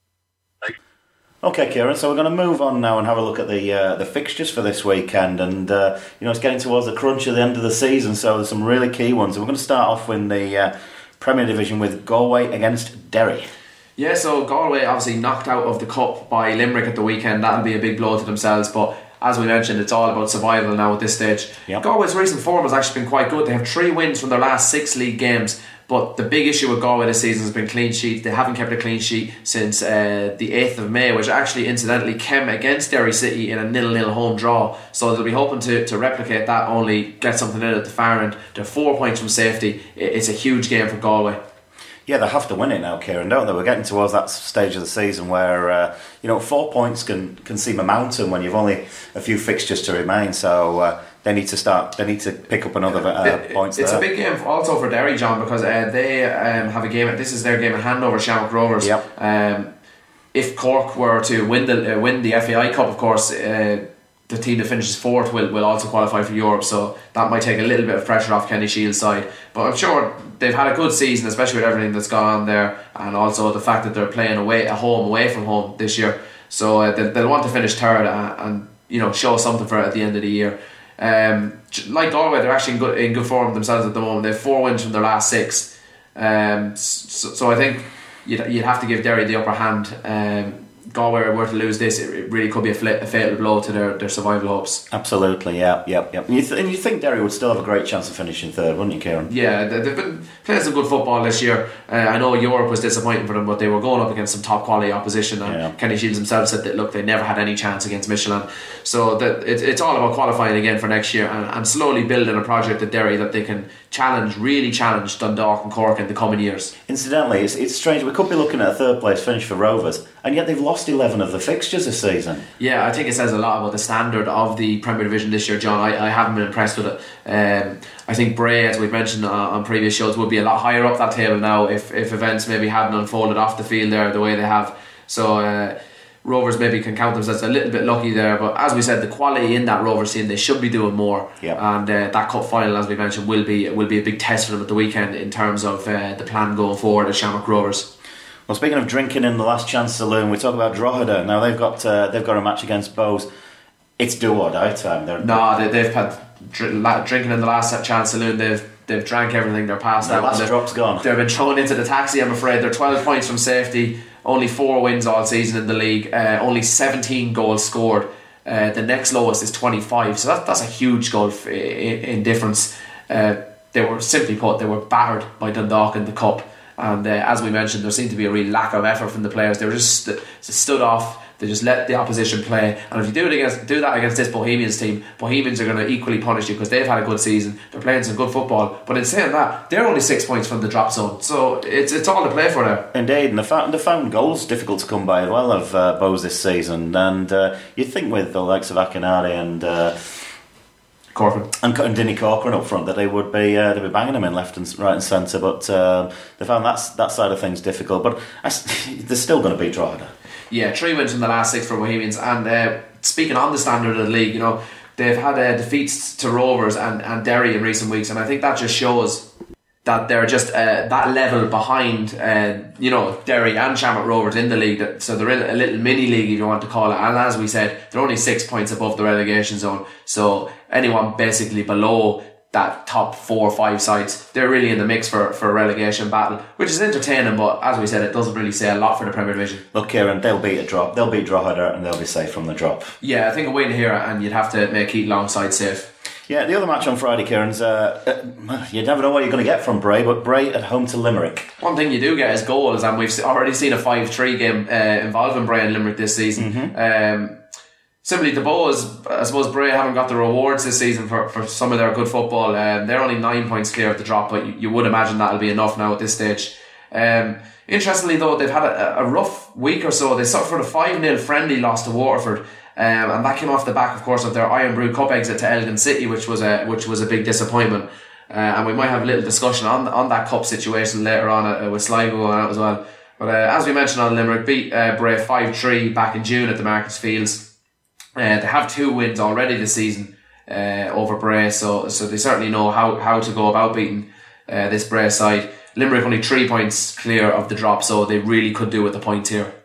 [SPEAKER 3] Okay, Kieran, so we're going to move on now and have a look at the fixtures for this weekend, and it's getting towards the crunch of the end of the season, so there's some really key ones. And we're going to start off with the Premier Division with Galway against Derry.
[SPEAKER 2] Yeah, so Galway obviously knocked out of the cup by Limerick at the weekend. That'll be a big blow to themselves, but as we mentioned, it's all about survival now at this stage.
[SPEAKER 3] Yep.
[SPEAKER 2] Galway's recent form has actually been quite good. They have 3 wins from their last 6 league games, but the big issue with Galway this season has been clean sheets. They haven't kept a clean sheet since the 8th of May, which actually incidentally came against Derry City in a 0-0 home draw. So they'll be hoping to replicate that, only get something in at the far end. They're 4 points from safety. It's a huge game for Galway.
[SPEAKER 3] Yeah, they have to win it now, Kieran, don't they? We're getting towards that stage of the season where 4 points can seem a mountain when you've only a few fixtures to remain. So they need to pick up another points.
[SPEAKER 2] It's
[SPEAKER 3] there.
[SPEAKER 2] a big game also for Derry, John, because they have a game. This is their game at hand over Shamrock Rovers.
[SPEAKER 3] Yep.
[SPEAKER 2] If Cork were to win the FAI Cup, of course, the team that finishes 4th will also qualify for Europe, so that might take a little bit of pressure off Kenny Shields' side. But I'm sure they've had a good season, especially with everything that's gone on there, and also the fact that they're playing away from home this year. So they'll want to finish 3rd and show something for it at the end of the year. Like Galway, they're actually in good form themselves at the moment. They have 4 wins from their last 6. So I think you'd have to give Derry the upper hand. Galway were to lose this, it really could be a fatal blow to their survival hopes.
[SPEAKER 3] Absolutely, yeah. And you think Derry would still have a great chance of finishing 3rd, wouldn't you, Kieran?
[SPEAKER 2] Yeah, they've been playing some good football this year. I know Europe was disappointing for them, but they were going up against some top quality opposition, and Kenny Shields himself said that look, they never had any chance against Michelin. So that it's all about qualifying again for next year and slowly building a project at Derry that they can really challenge Dundalk and Cork in the coming years.
[SPEAKER 3] Incidentally, it's strange, we could be looking at a 3rd place finish for Rovers, and yet they've lost 11 of the fixtures this season.
[SPEAKER 2] Yeah, I think it says a lot about the standard of the Premier Division this year, John. I haven't been impressed with it. I think Bray, as we've mentioned on previous shows, would be a lot higher up that table now if events maybe hadn't unfolded off the field there the way they have. So Rovers maybe can count themselves a little bit lucky there, but as we said, the quality in that Rovers team, they should be doing more.
[SPEAKER 3] Yep.
[SPEAKER 2] And that cup final, as we mentioned, will be a big test for them at the weekend in terms of the plan going forward at Shamrock Rovers.
[SPEAKER 3] Well, speaking of drinking in the Last Chance Saloon, we talk about Drogheda. Now they've got a match against Bows. It's do or die time.
[SPEAKER 2] They've had drinking in the Last Chance Saloon. They've drank everything. They're passed out.
[SPEAKER 3] Last drop's gone.
[SPEAKER 2] They've been thrown into the taxi, I'm afraid. They're 12 points from safety. Only 4 wins all season in the league. Only 17 goals scored. The next lowest is 25. So that's a huge goal in difference. They were, simply put, they were battered by Dundalk in the cup. And as we mentioned, there seemed to be a real lack of effort from the players. They were just stood off. They just let the opposition play. And if you do that against this Bohemians team, Bohemians are going to equally punish you because they've had a good season. They're playing some good football. But in saying that, they're only 6 points from the drop zone. So it's all to play for there.
[SPEAKER 3] Indeed, and they found goals difficult to come by as well of Bows this season. And you'd think with the likes of Akinade and
[SPEAKER 2] Corcoran
[SPEAKER 3] and Dinny Corcoran up front that they'd be banging them in left and right and centre, but they found that side of things difficult. But they're still going to beat Drogheda.
[SPEAKER 2] Yeah, 3 wins from the last 6 for Bohemians. And speaking on the standard of the league, they've had defeats to Rovers and Derry in recent weeks, and I think that just shows that they're just that level behind Derry and Shamrock Rovers in the league. So they're in a little mini league, if you want to call it. And as we said, they're only 6 points above the relegation zone. So anyone basically below that top 4 or 5 sides, they're really in the mix for a relegation battle, which is entertaining, but as we said, it doesn't really say a lot for the Premier Division.
[SPEAKER 3] Look, Kieran, they'll beat Drogheda and they'll be safe from the drop.
[SPEAKER 2] Yeah, I think a win here and you'd have to make Keith Longside safe.
[SPEAKER 3] Yeah, the other match on Friday, Kieran's you never know what you're going to get from Bray, but Bray at home to Limerick.
[SPEAKER 2] One thing you do get is goals, and we've already seen a 5-3 game involving Bray and Limerick this season. Mm-hmm. Simply the Bows, I suppose Bray haven't got the rewards this season for some of their good football. They're only 9 points clear of the drop, but you would imagine that'll be enough now at this stage. Interestingly though, they've had a rough week or so. They suffered a 5-0 friendly loss to Waterford. And that came off the back, of course, of their Iron Brew Cup exit to Elgin City, which was a big disappointment. And we might have a little discussion on that cup situation later on with Sligo on it as well. But as we mentioned on Limerick, beat Bray 5-3 back in June at the Markets Fields. They have 2 wins already this season over Bray, so they certainly know how to go about beating this Bray side. Limerick only 3 points clear of the drop, so they really could do with the points here.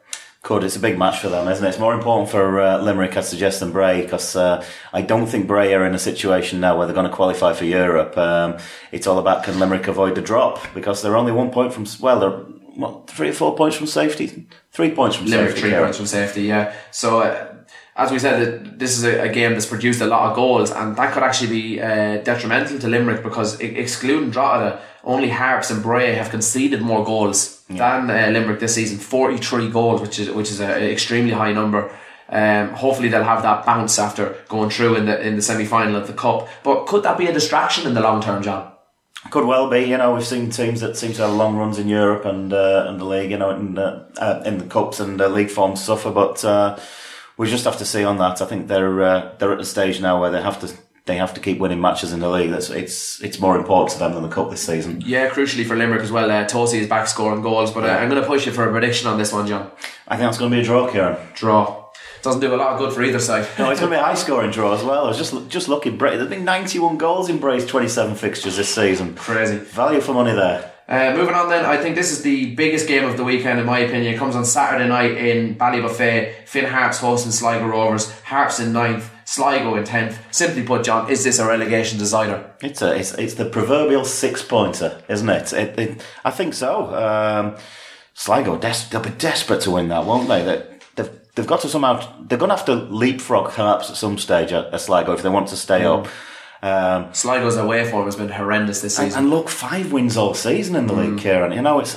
[SPEAKER 3] It's a big match for them, isn't it? It's more important for Limerick, I'd suggest, than Bray, because I don't think Bray are in a situation now where they're going to qualify for Europe. It's all about, can Limerick avoid the drop, because they're only 1 point from, they're 3 or 4 points from safety? 3 points from
[SPEAKER 2] Limerick,
[SPEAKER 3] safety.
[SPEAKER 2] 3 points from safety, yeah. So, as we said, this is a game that's produced a lot of goals, and that could actually be detrimental to Limerick, because excluding Drogheda, only Harps and Bray have conceded more goals than Limerick this season. 43 goals, which is an extremely high number. Hopefully they'll have that bounce after going through in the semi-final of the Cup. But could that be a distraction in the long term, John?
[SPEAKER 3] Could well be. We've seen teams that seem to have long runs in Europe and the league, in the cups and league forms suffer, but we just have to see on that. I think they're at the stage now where they have to keep winning matches in the league. It's more important to them than the cup this season.
[SPEAKER 2] Yeah, crucially for Limerick as well. Tosi is back scoring goals, but I'm going to push you for a prediction on this one, John.
[SPEAKER 3] I think it's going to be a draw, Kieran.
[SPEAKER 2] Draw. Doesn't do a lot of good for either side.
[SPEAKER 3] No, it's going to be a high scoring draw as well. I was just looking. There's been 91 goals in Bray's 27 fixtures this season.
[SPEAKER 2] Crazy.
[SPEAKER 3] Value for money there.
[SPEAKER 2] Moving on then, I think this is the biggest game of the weekend in my opinion. It comes on Saturday night in Ballybuffet. Finn Harps hosting Sligo Rovers. Harps in 9th, Sligo in 10th. Simply put, John, is this a relegation decider? It's
[SPEAKER 3] the proverbial 6-pointer, isn't it? I think so. Sligo, they'll be desperate to win that, won't they? They've got to somehow. They're going to have to leapfrog Harps at some stage at Sligo if they want to stay up.
[SPEAKER 2] Sligo's away form has been horrendous this season.
[SPEAKER 3] And look, 5 wins all season in the league, Kieran.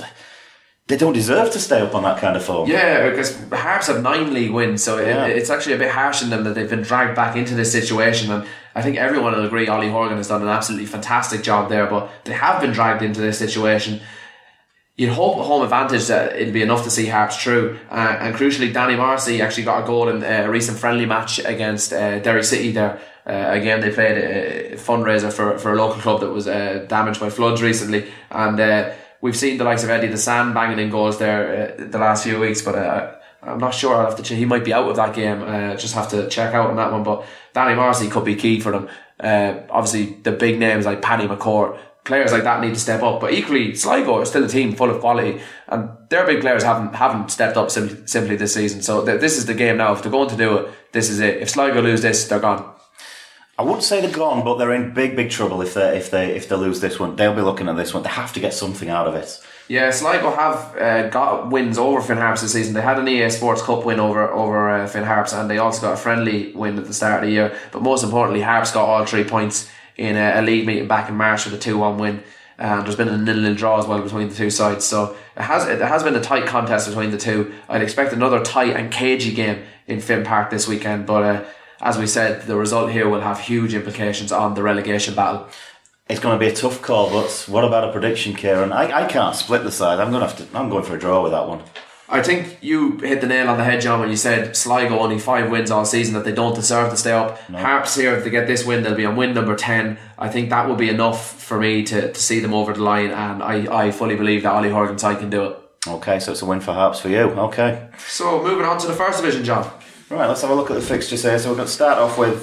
[SPEAKER 3] They don't deserve to stay up on that kind of form.
[SPEAKER 2] Yeah, because Harps have 9 league wins, so it's actually a bit harsh on them that they've been dragged back into this situation. And I think everyone will agree Ollie Horgan has done an absolutely fantastic job there, but they have been dragged into this situation. You'd hope home advantage that it'd be enough to see Harps through. And crucially, Danny Marcy actually got a goal in a recent friendly match against Derry City there. Again, they played a fundraiser for a local club that was damaged by floods recently. And we've seen the likes of Eddie the Sand banging in goals there the last few weeks, but I'm not sure. I'll have to check. He might be out of that game. Just have to check out on that one. But Danny Marcy could be key for them. Obviously, the big names like Paddy McCourt, players like that need to step up. But equally, Sligo are still a team full of quality, and their big players haven't stepped up simply this season. So this is the game now. If they're going to do it, this is it. If Sligo lose this, they're gone.
[SPEAKER 3] I wouldn't say they're gone, but they're in big trouble if they lose this one. They'll be looking at this one. They have to get something out of it. Yeah,
[SPEAKER 2] Sligo have got wins over Finn Harps this season. They had an EA Sports Cup win over Finn Harps, and they also got a friendly win at the start of the year. But most importantly, Harps got all 3 points in a league meeting back in March with a 2-1 win. And there's been a 0-0 draw as well between the two sides, so it has been a tight contest between the two. I'd expect another tight and cagey game in Finn Park this weekend, but as we said, the result here will have huge implications on the relegation battle.
[SPEAKER 3] It's going to be a tough call, but what about a prediction, Kieran? I can't split the side. I'm going for a draw with that one.
[SPEAKER 2] I think you hit the nail on the head, John, when you said Sligo only 5 wins all season, that they don't deserve to stay up. No. Harps here, if they get this win, they'll be on win number 10. I think that will be enough for me to see them over the line, and I fully believe that Ollie Horgan's side can do it. Okay, so it's a win for Harps for you. Okay. So moving on to the first division, John.
[SPEAKER 3] Right, let's have a look at the fixtures here. So we're going to start off with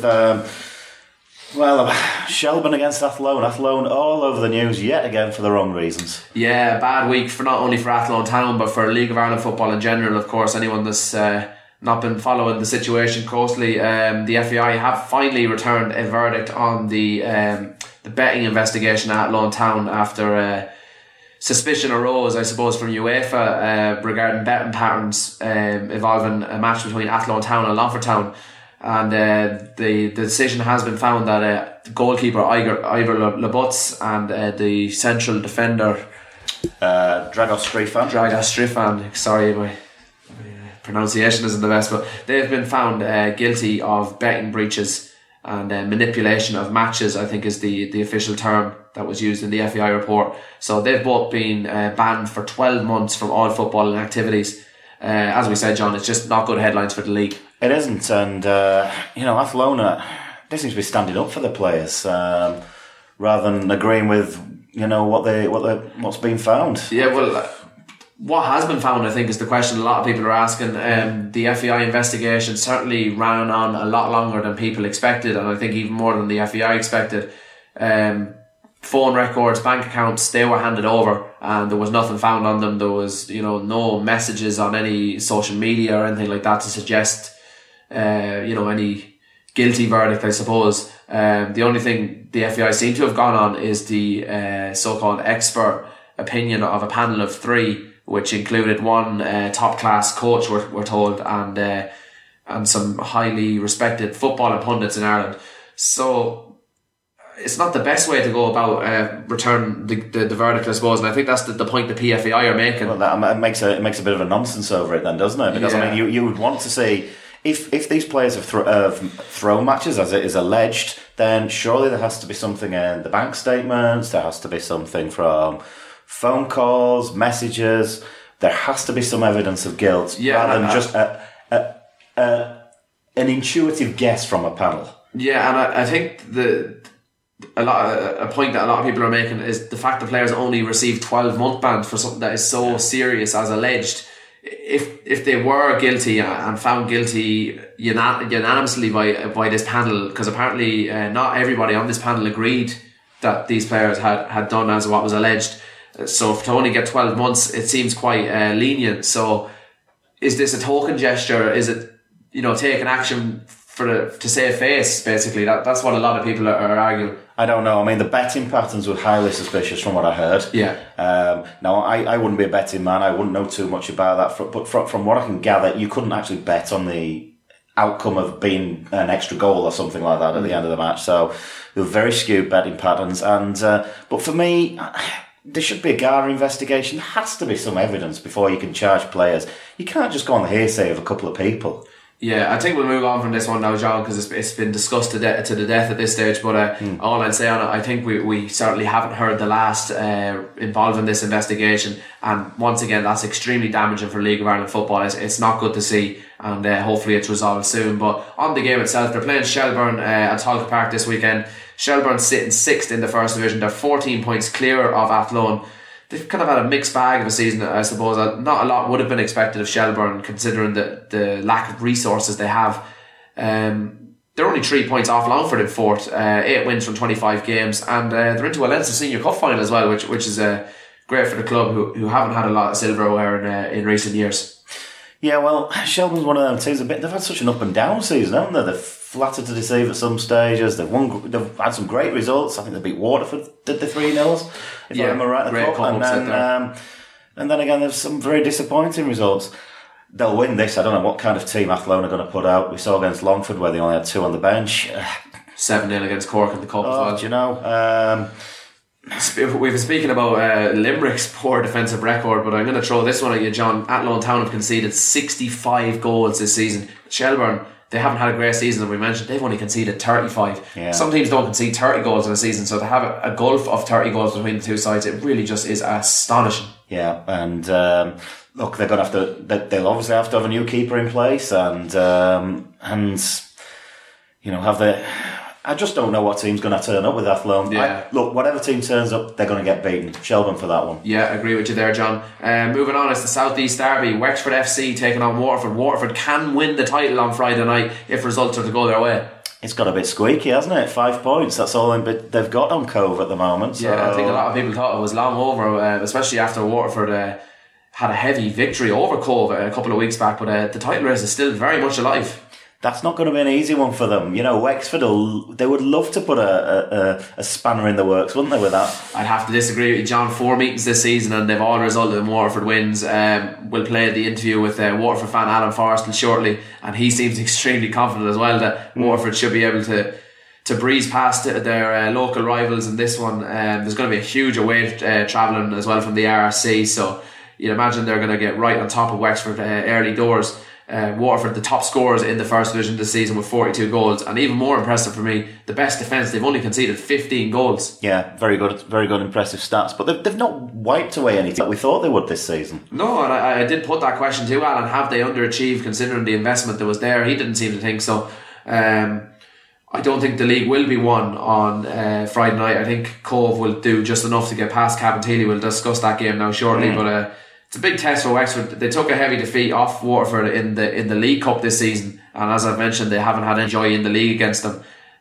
[SPEAKER 3] Shelburne against Athlone. Athlone all over the news yet again for the wrong reasons.
[SPEAKER 2] Yeah, bad week for not only for Athlone Town but for League of Ireland football in general. Of course, anyone that's not been following the situation closely, the FAI have finally returned a verdict on the betting investigation at Athlone Town after suspicion arose, I suppose, from UEFA regarding betting patterns involving a match between Athlone Town and Longford Town. And the decision has been found that goalkeeper Ivor Labutz and the central defender
[SPEAKER 3] Dragos Strifan,
[SPEAKER 2] sorry, my pronunciation isn't the best, but they've been found guilty of betting breaches and manipulation of matches, I think is the official term that was used in the FAI report. So they've both been banned for 12 months from all footballing activities. As we said, John, it's just not good headlines for the league.
[SPEAKER 3] It isn't, and Athlone, they seem to be standing up for the players rather than agreeing with what's been found.
[SPEAKER 2] Yeah, well, what has been found, I think, is the question a lot of people are asking. The FAI investigation certainly ran on a lot longer than people expected, and I think even more than the FAI expected. phone records, bank accounts, they were handed over and there was nothing found on them. There was, no messages on any social media or anything like that to suggest, any guilty verdict, I suppose. The only thing the FBI seem to have gone on is the so-called expert opinion of a panel of 3, which included one top-class coach, we're told, and some highly respected football pundits in Ireland. So it's not the best way to go about return the verdict, I suppose, and I think that's the point the PFAI are making.
[SPEAKER 3] Well, that makes a bit of a nonsense over it then, doesn't it? Because I mean, you would want to see if these players have thrown matches as it is alleged, then surely there has to be something in the bank statements. There has to be something from phone calls, messages. There has to be some evidence of guilt rather than just an intuitive guess from a panel.
[SPEAKER 2] Yeah, and I think a point that a lot of people are making is the fact that players only receive 12-month ban for something that is so serious as alleged. If they were guilty and found guilty unanimously by this panel, because apparently not everybody on this panel agreed that these players had done as what was alleged. So to only get 12 months, it seems quite lenient. So is this a token gesture? Is it, taking action to save face, basically? That's what a lot of people are arguing.
[SPEAKER 3] I don't know. I mean, the betting patterns were highly suspicious from what I heard.
[SPEAKER 2] Yeah.
[SPEAKER 3] Now, I wouldn't be a betting man. I wouldn't know too much about that. But from what I can gather, you couldn't actually bet on the outcome of being an extra goal or something like that at the end of the match. So there were very skewed betting patterns. And but for me, there should be a Gara investigation. There has to be some evidence before you can charge players. You can't just go on the hearsay of a couple of people.
[SPEAKER 2] Yeah, I think we'll move on from this one now, John, because it's been discussed to the death at this stage. But all I'd say on it, I think we certainly haven't heard the last involved in this investigation. And once again, that's extremely damaging for League of Ireland football. It's not good to see, and hopefully it's resolved soon. But on the game itself, they're playing Shelbourne at Tolka Park this weekend. Shelbourne sitting 6th in the First Division. They're 14 points clear of Athlone. They've kind of had a mixed bag of a season, I suppose. Not a lot would have been expected of Shelbourne, considering the lack of resources they have. They're only 3 points off Longford in 4th, 8 wins from 25 games, and they're into a Leinster Senior Cup final as well, which is great for the club who haven't had a lot of silverware in recent years. Yeah, well,
[SPEAKER 3] Shelbourne's one of them teams. They've had such an up and down season, haven't they? They've flattered to deceive at some stages. They've had some great results. I think they beat Waterford, did the 3-0s, if I remember right.
[SPEAKER 2] Great cup,
[SPEAKER 3] and then again, there's some very disappointing results. They'll win this. I don't know what kind of team Athlone are going to put out. We saw against Longford where they only had 2 on the bench.
[SPEAKER 2] 7-0 against Cork in the cup as well.
[SPEAKER 3] Do you know?
[SPEAKER 2] We've been speaking about Limerick's poor defensive record, but I'm going to throw this one at you, John. Athlone Town have conceded 65 goals this season. Shelbourne, they haven't had a great season, as we mentioned. They've only conceded 35. Yeah. Some teams don't concede 30 goals in a season, so to have a gulf of 30 goals between the two sides, it really just is astonishing.
[SPEAKER 3] Yeah, and look, they're going to have to. They'll obviously have to have a new keeper in place, and have the. I just don't know what team's going to turn up with Athlone.
[SPEAKER 2] Yeah.
[SPEAKER 3] Look, whatever team turns up, they're going to get beaten. Shelbourne for that one.
[SPEAKER 2] Yeah, I agree with you there, John. Moving on, it's the South East Derby. Wexford FC taking on Waterford. Waterford can win the title on Friday night if results are to go their way.
[SPEAKER 3] It's got a bit squeaky, hasn't it? 5 points. That's all they've got on Cove at the moment. So.
[SPEAKER 2] Yeah, I think a lot of people thought it was long over, especially after Waterford had a heavy victory over Cove a couple of weeks back. But the title race is still very much alive.
[SPEAKER 3] That's not going to be an easy one for them. Wexford, they would love to put a spanner in the works, wouldn't they, with that?
[SPEAKER 2] I'd have to disagree with you, John. 4 meetings this season and they've all resulted in Waterford wins. We'll play the interview with Waterford fan Alan Forrestal shortly, and he seems extremely confident as well that Waterford should be able to breeze past their local rivals in this one. There's going to be a huge away travelling as well from the RRC, so you'd imagine they're going to get right on top of Wexford early doors. Waterford, the top scorers in the First Division this season with 42 goals, and even more impressive for me, the best defence. They've only conceded 15 goals.
[SPEAKER 3] Yeah, very good, impressive stats. But they've not wiped away anything that we thought they would this season.
[SPEAKER 2] No, and I did put that question to Alan: have they underachieved considering the investment that was there? He didn't seem to think so. I don't think the league will be won on Friday night. I think Cove will do just enough to get past Cabinteely. We'll discuss that game now shortly, but. It's a big test for Wexford. They took a heavy defeat off Waterford in the League Cup this season, and as I've mentioned, they haven't had any joy in the league against them.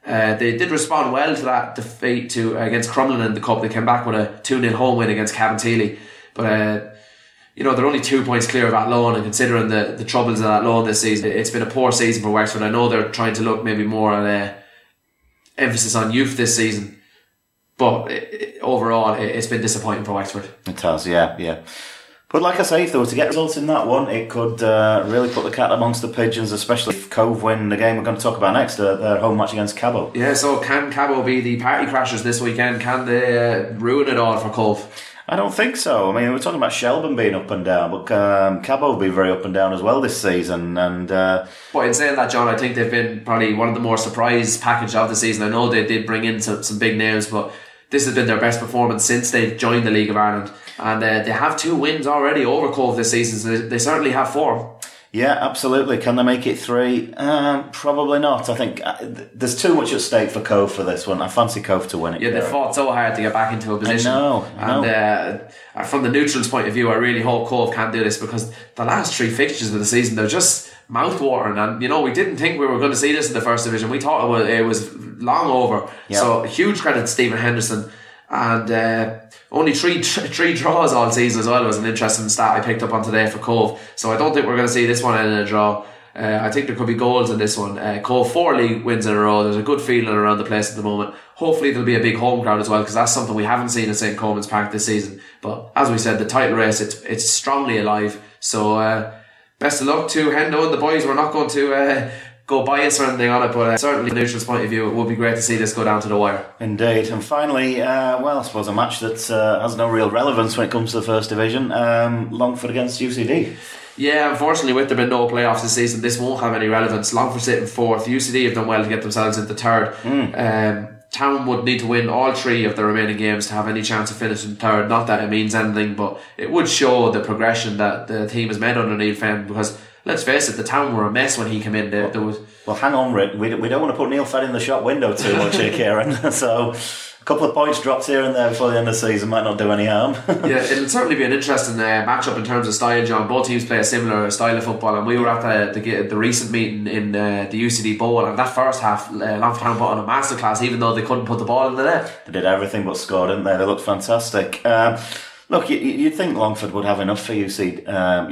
[SPEAKER 2] They did respond well to that defeat against Crumlin in the Cup. They came back with a 2-0 home win against Cabinteely. But they're only 2 points clear of Athlone, and considering the troubles of Athlone this season, it's been a poor season for Wexford. I know they're trying to look maybe more at emphasis on youth this season, but overall it's been disappointing for Wexford.
[SPEAKER 3] It has, yeah. But like I say, if they were to get results in that one, it could really put the cat amongst the pigeons, especially if Cove win the game we're going to talk about next, their home match against Cabot.
[SPEAKER 2] Yeah, so can Cabot be the party crashers this weekend? Can they ruin it all for Cove?
[SPEAKER 3] I don't think so. I mean, we're talking about Shelburne being up and down, but Cabot will be very up and down as well this season. And
[SPEAKER 2] but in saying that, John, I think they've been probably one of the more surprise package of the season. I know they did bring in some big names, but this has been their best performance since they've joined the League of Ireland. And they have 2 wins already over Cove this season, so they certainly have form.
[SPEAKER 3] Yeah, absolutely. Can they make it 3? Probably not. I think there's too much at stake for Cove for this one. I fancy Cove to win it.
[SPEAKER 2] Yeah, they fought so hard to get back into a position.
[SPEAKER 3] I know.
[SPEAKER 2] And from the neutrals' point of view, I really hope Cove can do this, because the last 3 fixtures of the season, they're just mouth-watering. And, we didn't think we were going to see this in the first division. We thought it was long over. Yep. So, huge credit to Stephen Henderson. And only three draws all season as well was an interesting stat I picked up on today for Cove. So I don't think we're going to see this one end in a draw. I think there could be goals in this one. Cove 4 league wins in a row. There's a good feeling around the place at the moment. Hopefully there'll be a big home crowd as well, because that's something we haven't seen at St. Coleman's Park this season. But as we said, the title race, it's strongly alive. So best of luck to Hendo and the boys. We're not going to go bias or anything on it, but certainly from the neutral's point of view, it would be great to see this go down to the wire.
[SPEAKER 3] Indeed. And finally, I suppose a match that has no real relevance when it comes to the First Division, Longford against UCD.
[SPEAKER 2] Yeah, unfortunately, with there being no playoffs this season, this won't have any relevance. Longford sitting 4th. UCD have done well to get themselves into 3rd. Town would need to win all 3 of the remaining games to have any chance of finishing 3rd. Not that it means anything, but it would show the progression that the team has made under Neil Fenn, because let's face it, the Town were a mess when he came in. There was...
[SPEAKER 3] Well, hang on, Rick. We don't want to put Neil Fenn in the shop window too much here, Kieran. So a couple of points dropped here and there before the end of the season might not do any harm.
[SPEAKER 2] Yeah, it'll certainly be an interesting match-up in terms of style, John. Both teams play a similar style of football, and we were at the recent meeting in the UCD Bowl, and that first half, Longford Town put on a masterclass, even though they couldn't put the ball in the net.
[SPEAKER 3] They did everything but score, didn't they? They looked fantastic. Look, you'd think Longford would have enough for UCD.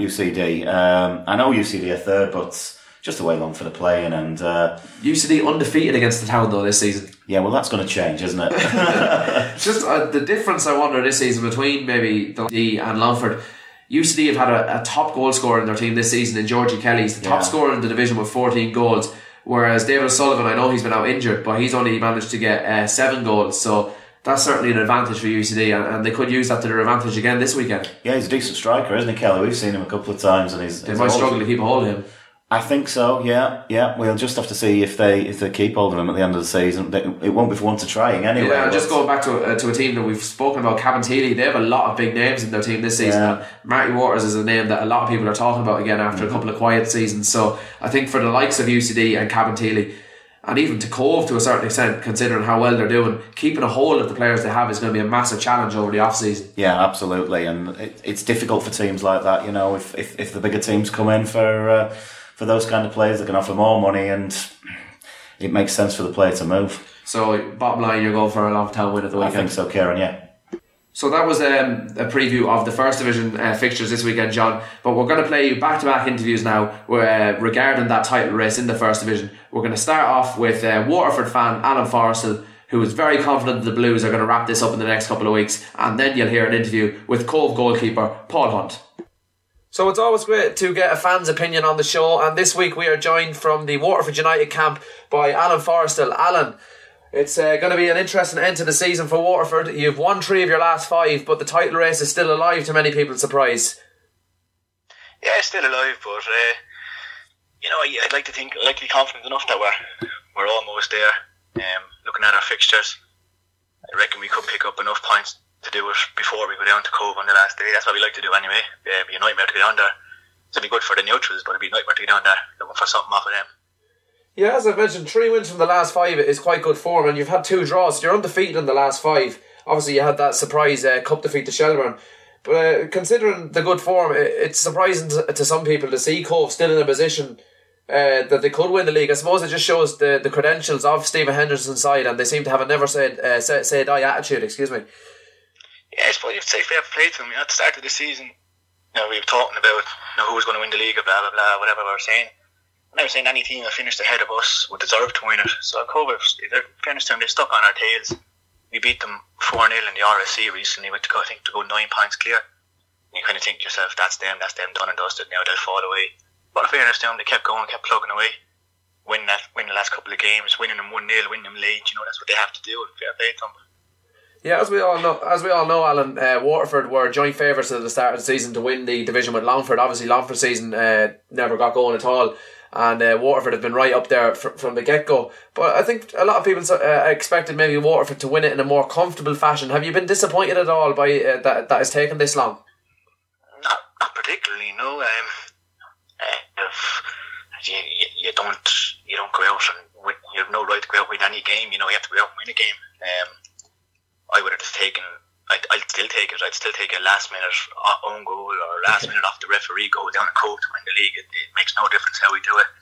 [SPEAKER 3] I know UCD are 3rd, but just the way Longford are playing. And
[SPEAKER 2] UCD undefeated against the Town though this season.
[SPEAKER 3] Yeah, well, that's going to change, isn't it?
[SPEAKER 2] Just the difference I wonder this season between maybe the and Longford. UCD have had a top goal scorer in their team this season in Georgie Kelly. He's the top scorer in the division with 14 goals, whereas David O'Sullivan, I know he's been out injured, but he's only managed to get 7 goals. So that's certainly an advantage for UCD, and they could use that to their advantage again this weekend.
[SPEAKER 3] Yeah, he's a decent striker, isn't he, Kelly? We've seen him a couple of times, and
[SPEAKER 2] they might struggle to keep a hold of him.
[SPEAKER 3] I think so. Yeah. We'll just have to see if they keep hold of him at the end of the season. It won't be for one to trying anyway.
[SPEAKER 2] Yeah, just going back to a team that we've spoken about, Cabinteely. They have a lot of big names in their team this season. Yeah. Marty Waters is a name that a lot of people are talking about again after a couple of quiet seasons. So I think for the likes of UCD and Cabinteely, and even to Cove to a certain extent, considering how well they're doing, keeping a hold of the players they have is going to be a massive challenge over the off-season.
[SPEAKER 3] Yeah, absolutely, and it's difficult for teams like that. If the bigger teams come in for those kind of players, they can offer more money, and it makes sense for the player to move.
[SPEAKER 2] So, bottom line, you're going for a Longford Town win at the weekend?
[SPEAKER 3] I think so, Kieran, yeah.
[SPEAKER 2] So that was a preview of the First Division fixtures this weekend, John. But we're going to play you back-to-back interviews now regarding that title race in the First Division. We're going to start off with Waterford fan Alan Forrestal, who is very confident the Blues are going to wrap this up in the next couple of weeks. And then you'll hear an interview with Cove goalkeeper Paul Hunt. So it's always great to get a fan's opinion on the show, and this week we are joined from the Waterford United camp by Alan Forrestal. Alan, it's going to be an interesting end to the season for Waterford. You've won 3 of your last 5, but the title race is still alive to many people's surprise.
[SPEAKER 6] Yeah, it's still alive, but I'd like to think, I'd like to be confident enough that we're almost there. Looking at our fixtures, I reckon we could pick up enough points to do it before we go down to Cove on the last day. That's what we like to do anyway. It'd be a nightmare to get down there. It'd be good for the neutrals, but it'd be a nightmare to get down there looking for something off of them.
[SPEAKER 2] Yeah, as I've mentioned, 3 wins from the last 5 is quite good form, and you've had 2 draws. You're undefeated in the last 5. Obviously, you had that surprise cup defeat to Shelburne. But considering the good form, it's surprising to some people to see Cove still in a position that they could win the league. I suppose it just shows the credentials of Stephen Henderson's side, and they seem to have a never say die attitude. Excuse me.
[SPEAKER 6] Yeah, I suppose you have to say fair play to them. At the start of the season, we were talking about who was going to win the league, or blah blah blah, whatever we were saying. And I was saying any team that finished ahead of us would deserve to win it. So Cobh, in fairness to them, they stuck on our tails. We beat them 4-0 in the RSC recently, to go 9 points clear. And you kind of think to yourself, that's them done and dusted. Now they'll fall away. But in fairness to them, they kept going, kept plugging away, winning the last couple of games, winning them 1-0, winning them late. That's what they have to do. And fair play to them.
[SPEAKER 2] Yeah, as we all know, Alan, Waterford were joint favourites at the start of the season to win the division with Longford. Obviously, Longford's season never got going at all, and Waterford have been right up there from the get-go. But I think a lot of people expected maybe Waterford to win it in a more comfortable fashion. Have you been disappointed at all by that has taken this long?
[SPEAKER 6] Not particularly, no. You don't go out and win. You have no right to go out and win any game. You have to go out and win a game. I would have just taken. I'd still take it. I'd still take a last minute own goal or last minute off the referee goal down a Cobh to win the league. It makes no difference how we do it.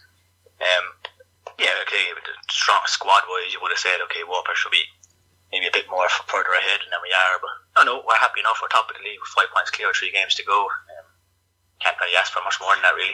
[SPEAKER 6] Strong squad wise, you would have said, okay, Waterford should be maybe a bit more further ahead than we are. But no, we're happy enough. We're top of the league with 5 points clear, 3 games to go. Can't really ask for much more than that, really.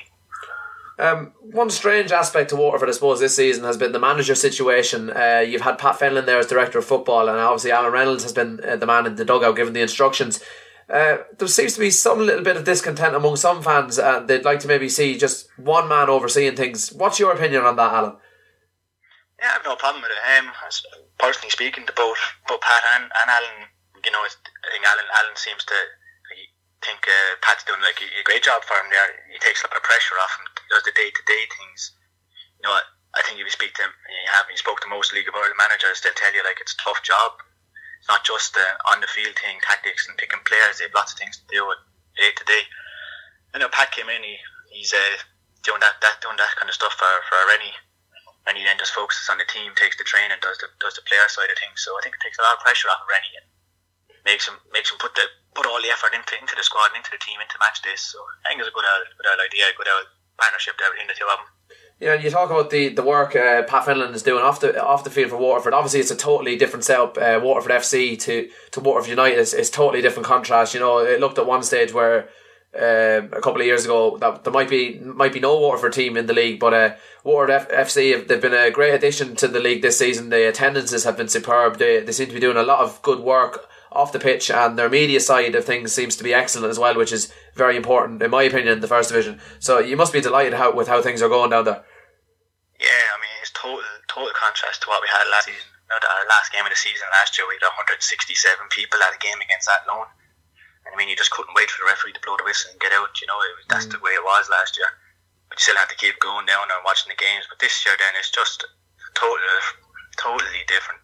[SPEAKER 2] One strange aspect to Waterford, I suppose, this season has been the manager situation. You've had Pat Fenlon there as director of football, and obviously Alan Reynolds has been the man in the dugout giving the instructions. There seems to be some little bit of discontent among some fans. They'd like to maybe see just one man overseeing things. What's your opinion on that, Alan?
[SPEAKER 6] Yeah, I have no problem with it. Personally speaking, to both Pat and Alan, I think Alan seems to think Pat's doing a great job for him there. He takes a lot of pressure off him, does the day-to-day things. I think if you speak to him, you spoke to most League of Ireland managers, they'll tell you it's a tough job. It's not just on the field thing, tactics and picking players. They have lots of things to do with day-to-day. Pat came in, he's doing that kind of stuff for Rennie, and he then just focuses on the team, takes the training, does the player side of things. So I think it takes a lot of pressure off of Rennie and makes him put all the effort into the squad, into the team, into match days. So I think it's a good old idea, a good old partnership there between the two of them.
[SPEAKER 2] Yeah, and you talk about the work Pat Fenlon is doing off the field for Waterford. Obviously, it's a totally different setup. Waterford FC to Waterford United is totally different contrast. It looked at one stage where a couple of years ago that there might be no Waterford team in the league, but Waterford FC they've been a great addition to the league this season. The attendances have been superb. They seem to be doing a lot of good work off the pitch, and their media side of things seems to be excellent as well, which is very important in my opinion in the first division. So you must be delighted with how things are going down there.
[SPEAKER 6] Yeah, it's total contrast to what we had last season. Our last game of the season last year, we had 167 people at a game against Athlone, and you just couldn't wait for the referee to blow the whistle and get out. That's the way it was last year, but you still had to keep going down and watching the games. But this year then it's just totally different.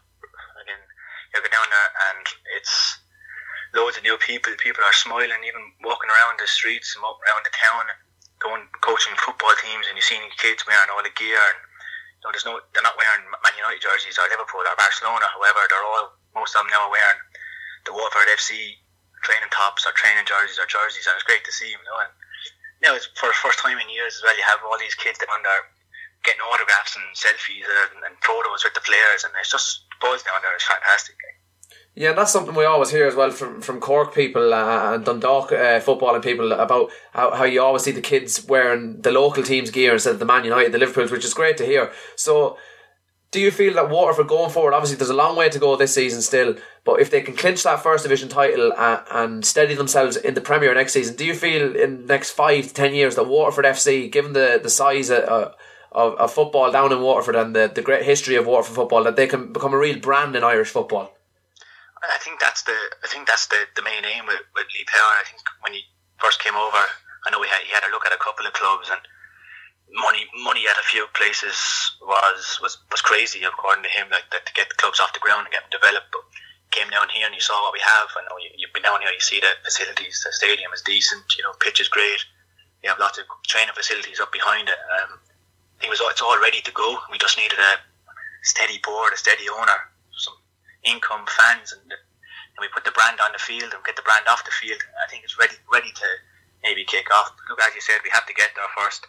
[SPEAKER 6] You go down there and it's loads of new people. People are smiling, even walking around the streets and walking around the town and coaching football teams, and you're seeing kids wearing all the gear. And they're not wearing Man United jerseys or Liverpool or Barcelona. However, most of them now are wearing the Waterford FC training tops or training jerseys, and it's great to see them. And now it's for the first time in years as well. You have all these kids down there getting autographs and selfies and photos with the players, and it's just buzz down there. It's fantastic.
[SPEAKER 2] Yeah, and that's something we always hear as well from Cork people and Dundalk footballing people about how you always see the kids wearing the local team's gear instead of the Man United, the Liverpools, which is great to hear. So do you feel that Waterford going forward, obviously there's a long way to go this season still, but if they can clinch that first division title and steady themselves in the Premier next season, do you feel in the next 5 to 10 years that Waterford FC, given the size of football down in Waterford and the great history of Waterford football, that they can become a real brand in Irish football?
[SPEAKER 6] I think that's the main aim with Lee Power. I think when he first came over, I know he had a look at a couple of clubs, and money at a few places was crazy according to him. That to get the clubs off the ground and get them developed. But came down here and you saw what we have. I know you've been down here. You see the facilities. The stadium is decent. Pitch is great. You have lots of training facilities up behind it. I think it's all ready to go. We just needed a steady board, a steady owner, some income, fans, and we put the brand on the field and get the brand off the field. I think it's ready to maybe kick off. Look, as you said, we have to get there first.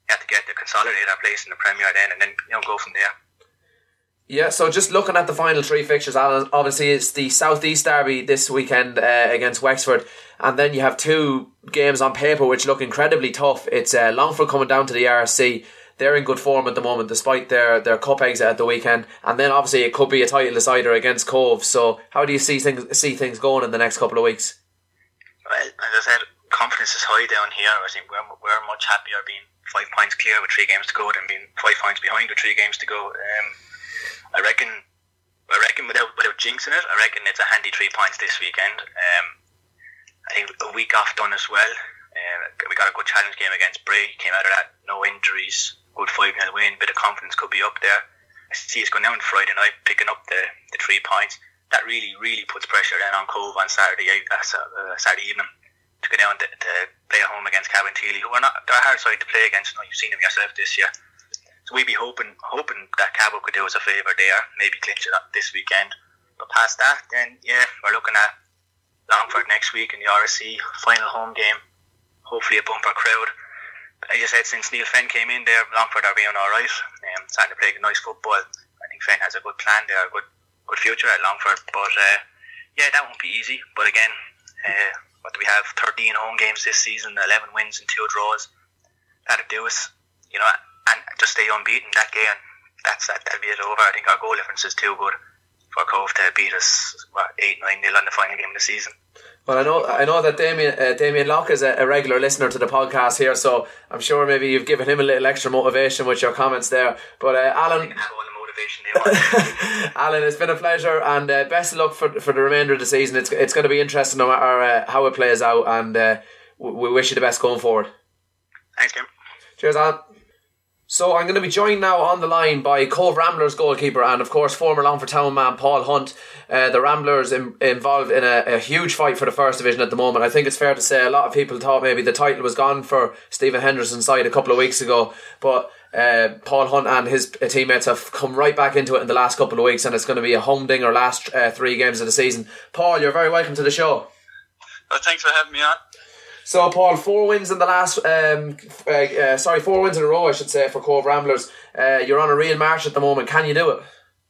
[SPEAKER 6] you have to get to consolidate our place in the Premier then, and then go from there.
[SPEAKER 2] Yeah, so just looking at the final 3 fixtures, Alan, obviously it's the South East derby this weekend against Wexford, and then you have 2 games on paper which look incredibly tough. It's Longford coming down to the RSC. They're in good form at the moment despite their cup exit at the weekend, and then obviously it could be a title decider against Cove. So how do you see things going in the next couple of weeks?
[SPEAKER 6] Well, as I said, confidence is high down here. I think we're much happier being 5 points clear with 3 games to go than being 5 points behind with 3 games to go. I reckon without jinxing it, I reckon it's a handy 3 points this weekend. I think a week off done as well. We got a good challenge game against Bray, came out of that, no injuries, good 5-0 win, bit of confidence could be up there. I see us going down Friday night, picking up the 3 points. That really puts pressure then on Cove on Saturday evening to go down to play at home against Cabinteely, who they're a hard side to play against. You've seen them yourself this year. So we'd be hoping that Cabo could do us a favour there, maybe clinch it up this weekend. But past that, then we're looking at Longford next week in the RSC final home game. Hopefully a bumper crowd. But as I said, since Neil Fenn came in there, Longford are being alright. Starting to play nice football. I think Fenn has a good plan there, a good future at Longford. But that won't be easy. But again, what do we have? 13 home games this season, 11 wins and 2 draws. That'll do us, and just stay unbeaten that game. That'll be it over. I think our goal difference is too good for Cove to beat us 8-9-0 on the final game of the season.
[SPEAKER 2] Well, I know that Damien Locke is a regular listener to the podcast here, so I'm sure maybe you've given him a little extra motivation with your comments there. But Alan,
[SPEAKER 6] have all the motivation they want.
[SPEAKER 2] Alan, it's been a pleasure, and best of luck for the remainder of the season. It's going to be interesting no matter how it plays out, and we wish you the best going forward.
[SPEAKER 6] Thanks, Kim.
[SPEAKER 2] Cheers, Alan. So I'm going to be joined now on the line by Cove Ramblers goalkeeper and of course former Longford Town man Paul Hunt. The Ramblers involved in a huge fight for the first division at the moment. I think it's fair to say a lot of people thought maybe the title was gone for Stephen Henderson's side a couple of weeks ago, but Paul Hunt and his teammates have come right back into it in the last couple of weeks, and it's going to be a humdinger last 3 games of the season. Paul, you're very welcome to the show.
[SPEAKER 7] Thanks for having me on.
[SPEAKER 2] So, Paul, 4 wins in the last, 4 wins in a row, I should say, for Cove Ramblers. You're on a real march at the moment. Can you do it?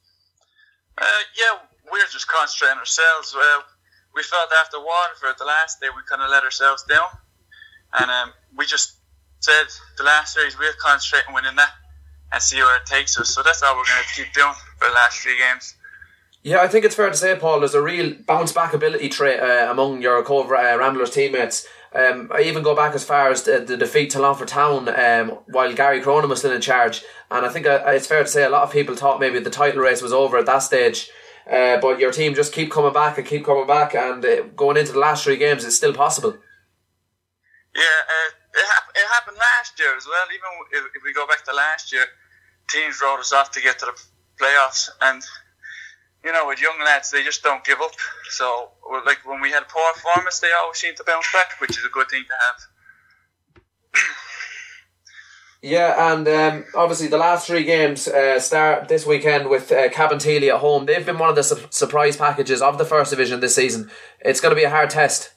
[SPEAKER 7] We're just concentrating ourselves. We felt after Waterford the last day we kind of let ourselves down, and we just said the last series we'll concentrate on winning that and see where it takes us. So that's all we're going to keep doing for the last 3 games.
[SPEAKER 2] Yeah, I think it's fair to say, Paul, there's a real bounce-back ability trait among your Cove Ramblers teammates. I even go back as far as the defeat to Longford Town while Gary Cronin was still in charge, and I think it's fair to say a lot of people thought maybe the title race was over at that stage, but your team just keep coming back, and going into the last 3 games it's still possible.
[SPEAKER 7] Yeah, it happened last year as well. Even if we go back to last year, teams wrote us off to get to the playoffs, and with young lads, they just don't give up. So, like when we had poor performance, they always seem to bounce back, which is a good thing to have.
[SPEAKER 2] Yeah, and obviously the last 3 games start this weekend with Cabinteely at home. They've been one of the surprise packages of the first division this season. It's going to be a hard test.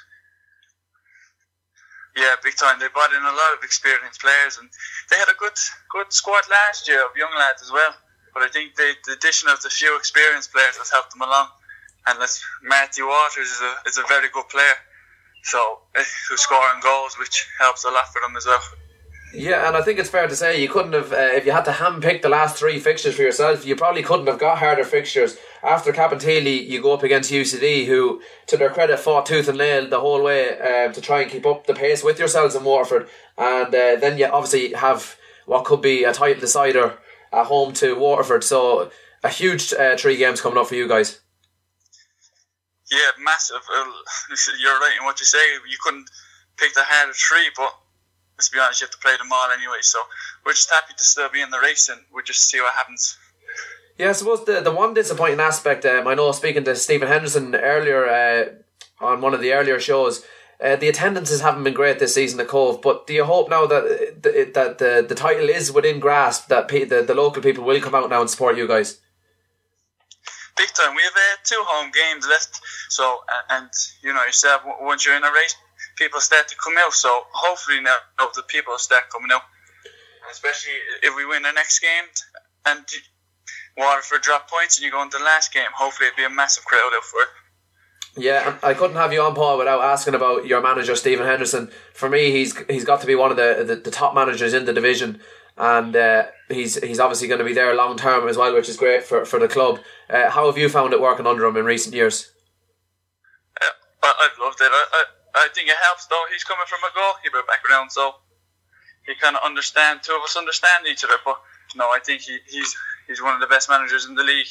[SPEAKER 7] Yeah, big time. They brought in a lot of experienced players, and they had a good squad last year of young lads as well. But I think the addition of the few experienced players has helped them along. And Matthew Waters is a very good player, so who's scoring goals, which helps a lot for them as well.
[SPEAKER 2] Yeah, and I think it's fair to say you couldn't have, if you had to handpick the last 3 fixtures for yourself, you probably couldn't have got harder fixtures. After Cabinteely, you go up against UCD, who, to their credit, fought tooth and nail the whole way to try and keep up the pace with yourselves in Waterford. And then you obviously have what could be a title decider at home to Waterford, so a huge 3 games coming up for you guys.
[SPEAKER 7] Yeah, massive. You're right in what you say. You couldn't pick the harder 3, but let's be honest, you have to play them all anyway. So we're just happy to still be in the race, and we'll just see what happens. Yeah,
[SPEAKER 2] I suppose the one disappointing aspect, I know speaking to Stephen Henderson earlier on one of the earlier shows, the attendances haven't been great this season at Cove, but do you hope now that the title is within grasp, that the local people will come out now and support you guys?
[SPEAKER 7] Big time. We have 2 home games left, so and yourself, once you're in a race, people start to come out, so hopefully now the people start coming out. especially if we win the next game and Waterford drop points and you go into the last game. Hopefully it'll be a massive crowd out for it.
[SPEAKER 2] Yeah, I couldn't have you on, Paul, without asking about your manager, Stephen Henderson. For me, he's got to be one of the top managers in the division, and he's obviously going to be there long term as well, which is great for the club. How have you found it working under him in recent years?
[SPEAKER 7] I've loved it. I think it helps though. He's coming from a goalkeeper background, so he kind of two of us understand each other. But no, I think he's one of the best managers in the league.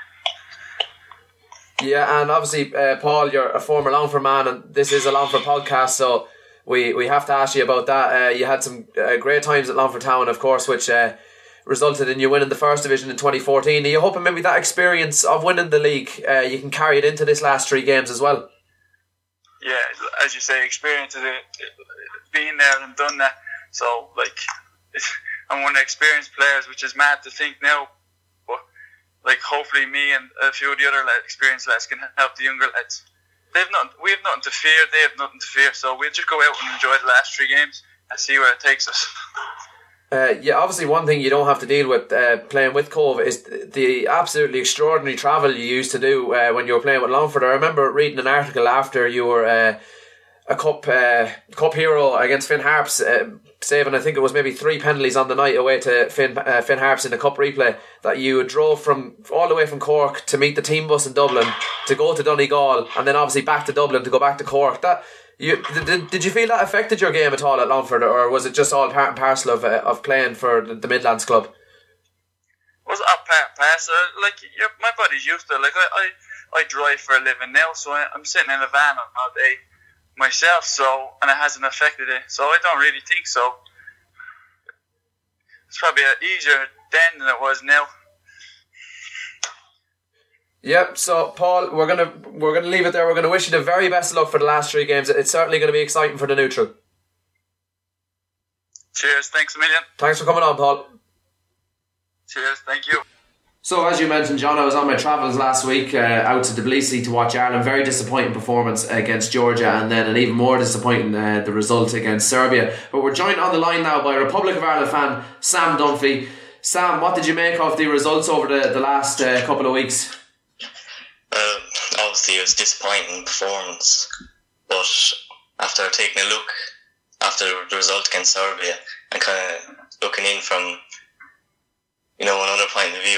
[SPEAKER 2] Yeah, and obviously, Paul, you're a former Longford man, and this is a Longford podcast, so we have to ask you about that. You had some great times at Longford Town, of course, which resulted in you winning the First Division in 2014. Are you hoping maybe that experience of winning the league, you can carry it into this last 3 games as well?
[SPEAKER 7] Yeah, as you say, experience is being there and done that. So, I'm one of the experienced players, which is mad to think now. Hopefully me and a few of the other experienced lads can help the younger lads. We have nothing to fear, they have nothing to fear, so we'll just go out and enjoy the last 3 games and see where it takes us.
[SPEAKER 2] Yeah, obviously one thing you don't have to deal with playing with Cove is the absolutely extraordinary travel you used to do when you were playing with Longford. I remember reading an article after you were a cup hero against Finn Harps, saving I think it was maybe 3 penalties on the night away to Finn Harps in the cup replay, that you drove all the way from Cork to meet the team bus in Dublin to go to Donegal and then obviously back to Dublin to go back to Cork. Did you feel that affected your game at all at Longford, or was it just all part and parcel of playing for the Midlands club?
[SPEAKER 7] It was all part and parcel. My body's used to it. I drive for a living now, so I'm sitting in a van all day myself, and it hasn't affected it, so I don't really think so. It's probably easier then than it was now.
[SPEAKER 2] Yep, so Paul, we're gonna leave it there. We're gonna wish you the very best of luck for the last 3 games. It's certainly gonna be exciting for the neutral.
[SPEAKER 7] Cheers, thanks a million.
[SPEAKER 2] Thanks for coming on, Paul.
[SPEAKER 7] Cheers, thank you.
[SPEAKER 2] So, as you mentioned, John, I was on my travels last week out to Tbilisi to watch Ireland. Very disappointing performance against Georgia, and then an even more disappointing the result against Serbia. But we're joined on the line now by Republic of Ireland fan Sam Dunphy. Sam, what did you make of the results over the last couple of weeks?
[SPEAKER 8] Obviously it was a disappointing performance, but after taking a look after the result against Serbia and kind of looking in from another point of view,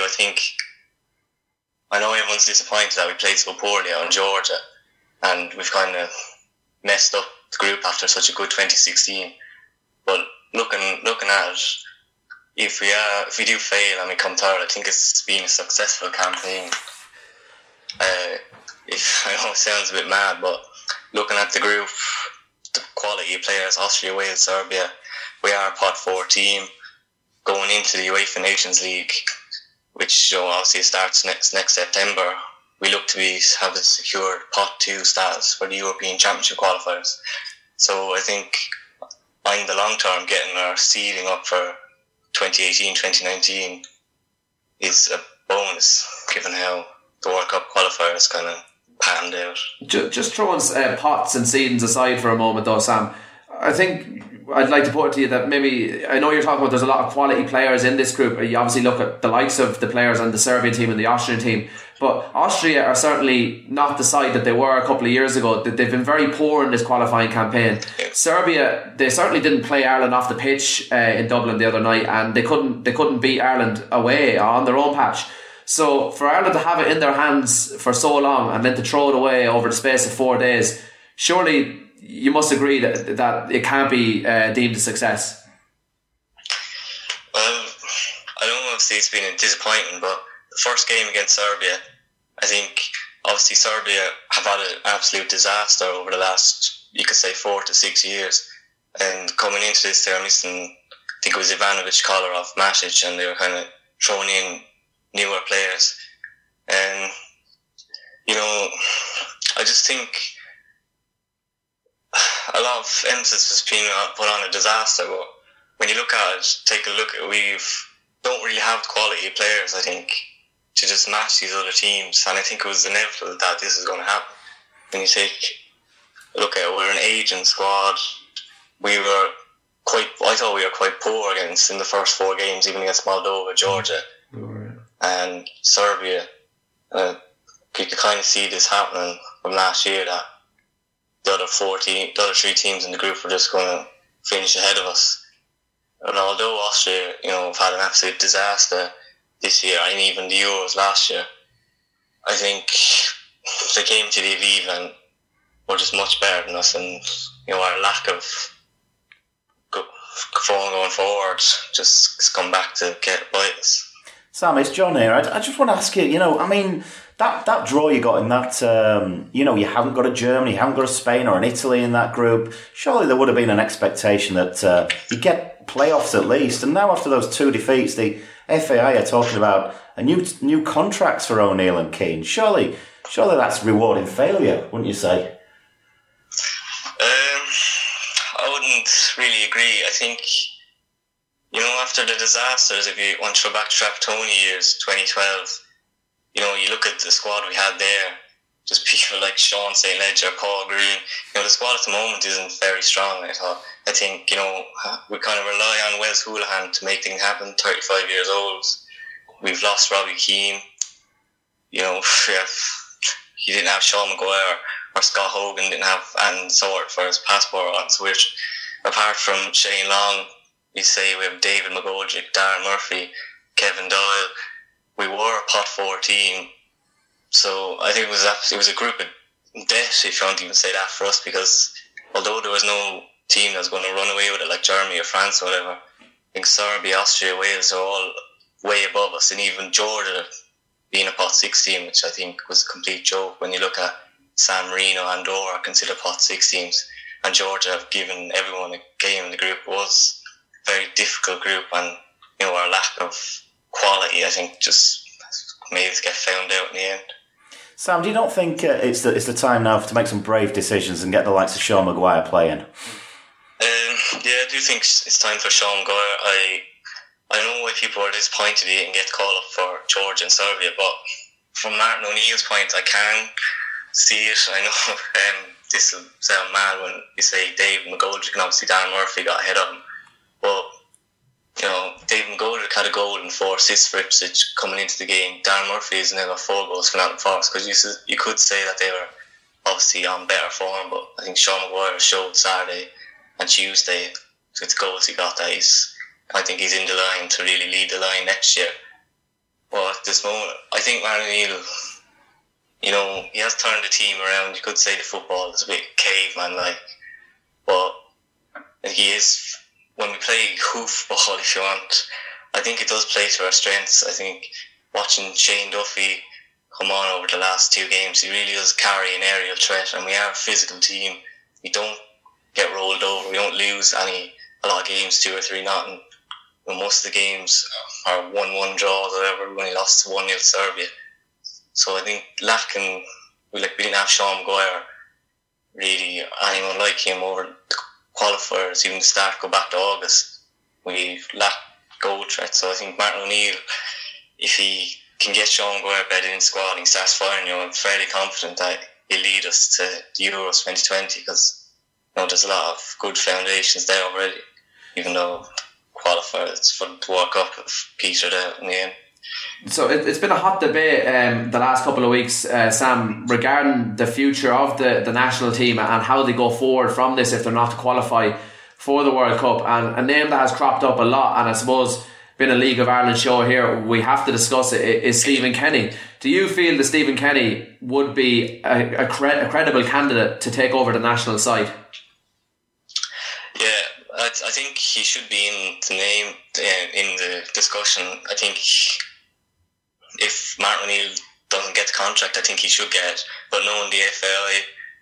[SPEAKER 8] I know everyone's disappointed that we played so poorly on Georgia and we've kind of messed up the group after such a good 2016, but looking at it, if we do fail and we come third, I think it's been a successful campaign. I know it sounds a bit mad, but looking at the group, the quality of players, Austria, Wales, Serbia, we are a pot 4 team going into the UEFA Nations League, which obviously starts next September. We look to have a secured pot 2 status for the European Championship qualifiers. So I think in the long term, getting our seeding up for 2018-2019 is a bonus, given how the World Cup qualifiers kind of panned out.
[SPEAKER 2] Just throwing pots and seedings aside for a moment though, Sam, I think I'd like to put it to you that maybe, I know you're talking about there's a lot of quality players in this group. You obviously look at the likes of the players on the Serbian team and the Austrian team, but Austria are certainly not the side that they were a couple of years ago. They've been very poor in this qualifying campaign.
[SPEAKER 8] Yeah.
[SPEAKER 2] Serbia, they certainly didn't play Ireland off the pitch in Dublin the other night, and they couldn't beat Ireland away on their own patch. So for Ireland to have it in their hands for so long and then to throw it away over the space of 4 days, surely you must agree that it can't be deemed a success.
[SPEAKER 8] Well, I don't know if it's been disappointing, but the first game against Serbia, I think obviously Serbia have had an absolute disaster over the last, you could say, 4 to 6 years. And coming into this, they were missing, I think it was Ivanovic, Kolarov, Matic, and they were kind of throwing in newer players. And, I just think a lot of emphasis has been put on a disaster, but when you look at it, take a look at it, we don't really have the quality of players, I think, to just match these other teams, and I think it was inevitable that this is going to happen. When you take a look at it, we're an aging squad, we were I thought we were quite poor against in the first 4 games, even against Moldova, Georgia, and Serbia. You could kind of see this happening from last year, that the other 3 teams in the group were just going to finish ahead of us. And although Austria, have had an absolute disaster this year, and even the Euros last year, I think they came to the Aviva and were just much better than us, and our lack of going forward just come back to get by us.
[SPEAKER 3] Sam, it's John here. I just want to ask you, that draw you got in that, you haven't got a Germany, you haven't got a Spain or an Italy in that group. Surely there would have been an expectation that you'd get playoffs at least. And now after those 2 defeats, the FAI are talking about a new contracts for O'Neill and Keane. Surely that's rewarding failure, wouldn't you say?
[SPEAKER 8] I wouldn't really agree. I think, after the disasters, if you want to go back to Trapattoni years, 2012, you look at the squad we had there, just people like Sean St. Ledger, Paul Green. The squad at the moment isn't very strong, I thought. I think, we kind of rely on Wes Hoolahan to make things happen, 35 years old. We've lost Robbie Keane. He didn't have Sean Maguire, or Scott Hogan didn't have Anne Sort for his passport on. So apart from Shane Long, you say we have David McGoldrick, Darren Murphy, Kevin Doyle. We were a pot 4 team. So I think it was a group of death, if you want to even say that, for us, because although there was no team that was going to run away with it like Germany or France or whatever, I think Serbia, Austria, Wales are all way above us, and even Georgia being a pot 6 team, which I think was a complete joke when you look at San Marino, Andorra, consider pot 6 teams, and Georgia have given everyone a game in the group. It was a very difficult group, and our lack of quality, I think, just made us get found out in the end.
[SPEAKER 3] Sam, do you not think it's the time now to make some brave decisions and get the likes of Sean Maguire playing?
[SPEAKER 8] Yeah, I do think it's time for Sean Maguire. I know why people are disappointed he didn't get called up for Georgia and Serbia, but from Martin O'Neill's point, I can see it. I know this will sound mad when you say Dave McGoldrick, and obviously Dan Murphy got ahead of him, but Dave McGoldrick had a goal and 4 assists for Ipswich coming into the game. Dan Murphy has now got 4 goals for Nottingham Forest, because you could say that they were obviously on better form, but I think Sean Maguire showed Saturday and Tuesday with the goals he got that I think he's in the line to really lead the line next year. But at this moment, I think Martin O'Neill, he has turned the team around. You could say the football is a bit caveman-like, but he is, when we play hoofball, if you want, I think it does play to our strengths. I think watching Shane Duffy come on over the last 2 games, he really does carry an aerial threat, and we are a physical team. We don't get rolled over. We don't lose a lot of games 2 or 3-0. Most of the games are 1-1 draws or whatever. We only lost to 1-0 Serbia. So I think we didn't have Sean Maguire, really anyone like him over the qualifiers, even the start, go back to August. We lacked goal threat. So I think Martin O'Neill, if he can get Sean Maguire bedded in squad and he starts firing, I'm fairly confident that he'll lead us to the Euros 2020, because there's a lot of good foundations there already, even though qualifiers for the World Cup have petered out in the end.
[SPEAKER 2] So it's been a hot debate the last couple of weeks, Sam, regarding the future of the national team and how they go forward from this if they're not to qualify for the World Cup. And a name that has cropped up a lot, and I suppose being a League of Ireland show here, we have to discuss it, is Stephen Kenny. Do you feel that Stephen Kenny would be a credible candidate to take over the national side?
[SPEAKER 8] Yeah, I think he should be in the name in the discussion. I think if Martin O'Neill doesn't get the contract, I think he should get it. But knowing the FAI,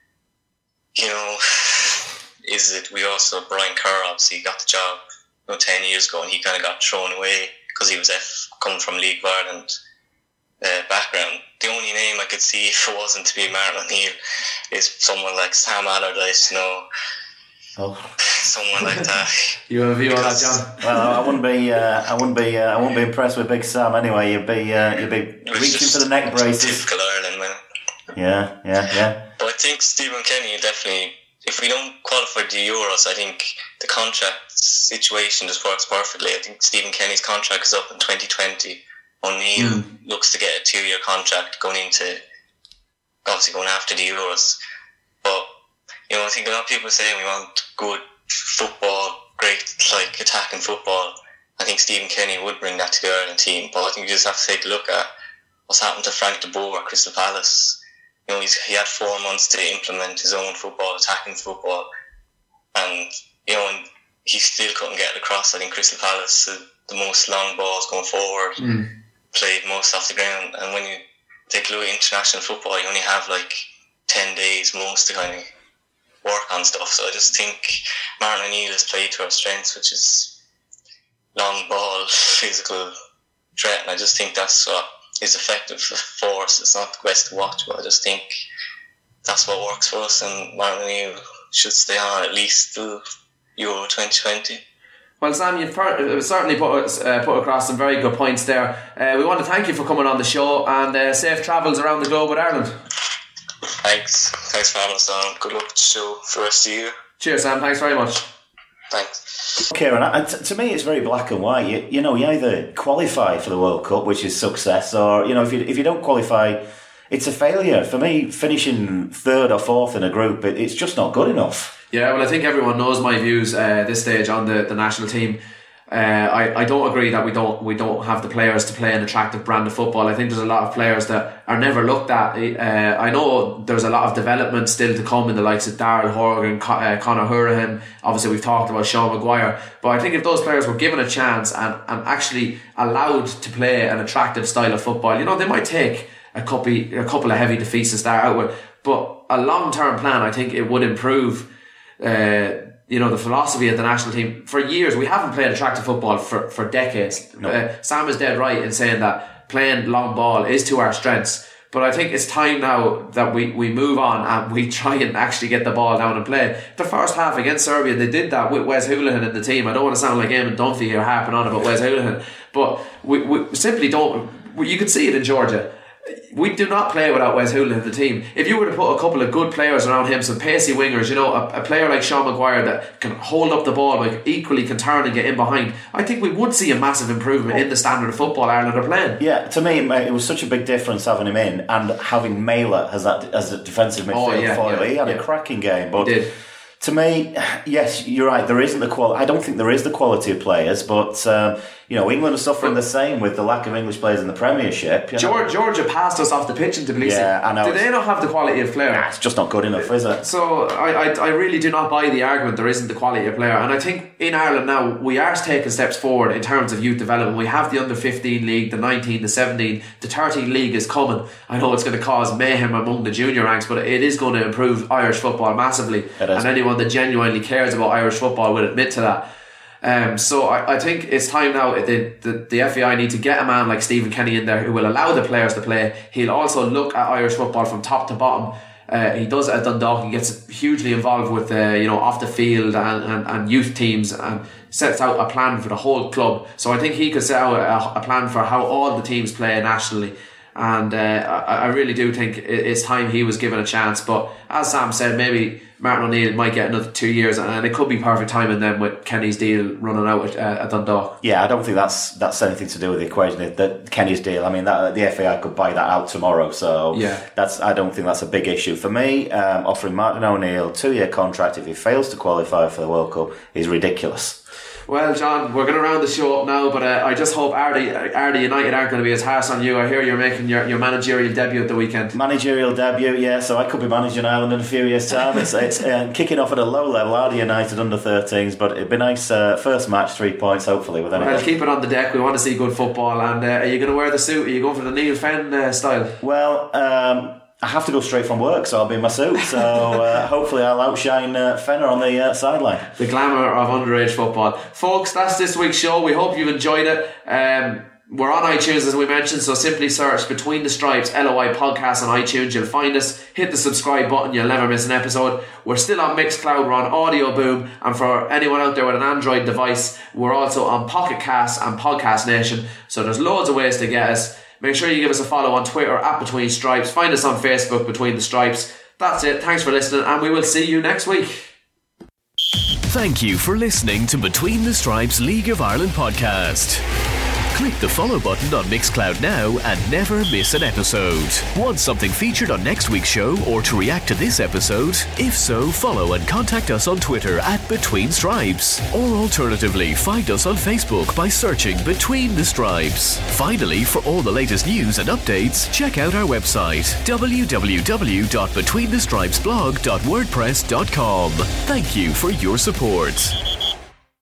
[SPEAKER 8] we also, Brian Kerr obviously got the job 10 years ago, and he kind of got thrown away because he was coming from League of Ireland background. The only name I could see if it wasn't to be Martin O'Neill is someone like Sam Allardyce, someone like that.
[SPEAKER 2] You have a view on that, John?
[SPEAKER 3] Well, I wouldn't be impressed with Big Sam anyway. You'd be reaching for the neck braces.
[SPEAKER 8] Typical Ireland, man.
[SPEAKER 3] Yeah.
[SPEAKER 8] But I think Stephen Kenny definitely. If we don't qualify the Euros, I think the contract situation just works perfectly. I think Stephen Kenny's contract is up in 2020. O'Neill looks to get a 2-year contract going after the Euros. But, you know, I think a lot of people say we want good football, great, like, attacking football. I think Stephen Kenny would bring that to the Ireland team. But I think you just have to take a look at what's happened to Frank de Boer at Crystal Palace. You know, he had 4 months to implement his own football, attacking football. And, you know, and he still couldn't get it across. I think Crystal Palace, the most long balls going forward, played most off the ground. And when you take a look at international football, you only have like 10 days most to kind of work on stuff. So I just think Martin O'Neill has played to our strengths, which is long ball, physical threat. And I just think that's what is effective for us. It's not the best to watch, but I just think that's what works for us. And Martin O'Neill should stay on at least till Euro 2020.
[SPEAKER 2] Well, Sam, you've certainly put across some very good points there. We want to thank you for coming on the show, and safe travels around the globe with Ireland.
[SPEAKER 8] Thanks for having us on. Good luck with the show for the rest of the year.
[SPEAKER 2] Cheers, Sam. Thanks very much.
[SPEAKER 8] Thanks.
[SPEAKER 3] Kieran, to me it's very black and white. You know, you either qualify for the World Cup, which is success, or, you know, if you don't qualify, it's a failure. For me, finishing 3rd or 4th in a group, it's just not good enough.
[SPEAKER 2] Yeah, well, I think everyone knows my views at this stage on the national team. I don't agree that we don't have the players to play an attractive brand of football. I think there's a lot of players that are never looked at. I know there's a lot of development still to come in the likes of Daryl Horgan, Conor Hourihane. Obviously, we've talked about Sean Maguire. But I think if those players were given a chance and actually allowed to play an attractive style of football, you know, they might take a couple of heavy defeats to start out with. But a long-term plan, I think it would improve you know, the philosophy of the national team. For years, we haven't played attractive football for decades. No. Sam is dead right in saying that playing long ball is to our strengths. But I think it's time now that we move on and we try and actually get the ball down and play. The first half against Serbia, they did that with Wes Hoolahan in the team. I don't want to sound like Eamon Dunphy here harping on about Wes Hoolahan, but we simply don't. You could see it in Georgia. We do not play without Wes Hoolahan in the team. If you were to put a couple of good players around him, some pacey wingers, you know, a player like Sean Maguire that can hold up the ball but equally can turn and get in behind, I think we would see a massive improvement in the standard of football Ireland are playing. Yeah, to me it was such a big difference having him in and having Mela as a defensive midfield foil. He had a cracking game, but he did. To me, yes, you're right. There isn't the quality. I don't think there is the quality of players, but you know, England are suffering the same with the lack of English players in the Premiership. Georgia passed us off the pitch in Tbilisi. Yeah, I know. Do they not have the quality of player? Nah, it's just not good enough, is it? So I really do not buy the argument there isn't the quality of player. And I think in Ireland now we are taking steps forward in terms of youth development. We have the under-15 league, the 19, the 17, the 13 league is coming. I know it's going to cause mayhem among the junior ranks, but it is going to improve Irish football massively. And anyone that genuinely cares about Irish football will admit to that. So I think it's time now. The FAI need to get a man like Stephen Kenny in there who will allow the players to play. He'll also look at Irish football from top to bottom. He does it at Dundalk. He gets hugely involved with off the field and youth teams and sets out a plan for the whole club. So I think he could set out a plan for how all the teams play nationally. And I really do think it's time he was given a chance. But as Sam said, maybe Martin O'Neill might get another 2 years, and it could be perfect timing then with Kenny's deal running out at Dundalk. Yeah, I don't think that's anything to do with the equation. That Kenny's deal, I mean, the FAI could buy that out tomorrow. So yeah, I don't think that's a big issue for me. Offering Martin O'Neill 2-year contract if he fails to qualify for the World Cup is ridiculous. Well, John, we're going to round the show up now, but I just hope Ardee United aren't going to be as harsh on you. I hear you're making your managerial debut at the weekend. Managerial debut, yeah, so I could be managing Ireland in a few years' time. It's kicking off at a low level, Ardee United under 13s, but it'd be nice. First match, 3 points, hopefully. With anyone. Well, keep it on the deck. We want to see good football. And are you going to wear the suit? Are you going for the Neil Fenn style? Well, I have to go straight from work, so I'll be in my suit. So hopefully I'll outshine Fenner on the sideline. The glamour of underage football. Folks, that's this week's show. We hope you've enjoyed it. We're on iTunes, as we mentioned, so simply search Between the Stripes LOI podcast on iTunes. You'll find us. Hit the subscribe button. You'll never miss an episode. We're still on Mixcloud. We're on Audio Boom. And for anyone out there with an Android device, we're also on Pocket Cast and Podcast Nation. So there's loads of ways to get us. Make sure you give us a follow on Twitter at Between Stripes. Find us on Facebook, Between the Stripes. That's it. Thanks for listening, and we will see you next week.
[SPEAKER 1] Thank you for listening to Between the Stripes League of Ireland podcast. Click the follow button on Mixcloud now and never miss an episode. Want something featured on next week's show or to react to this episode? If so, follow and contact us on Twitter at Between Stripes. Or alternatively, find us on Facebook by searching Between the Stripes. Finally, for all the latest news and updates, check out our website www.betweenthestripesblog.wordpress.com. Thank you for your support.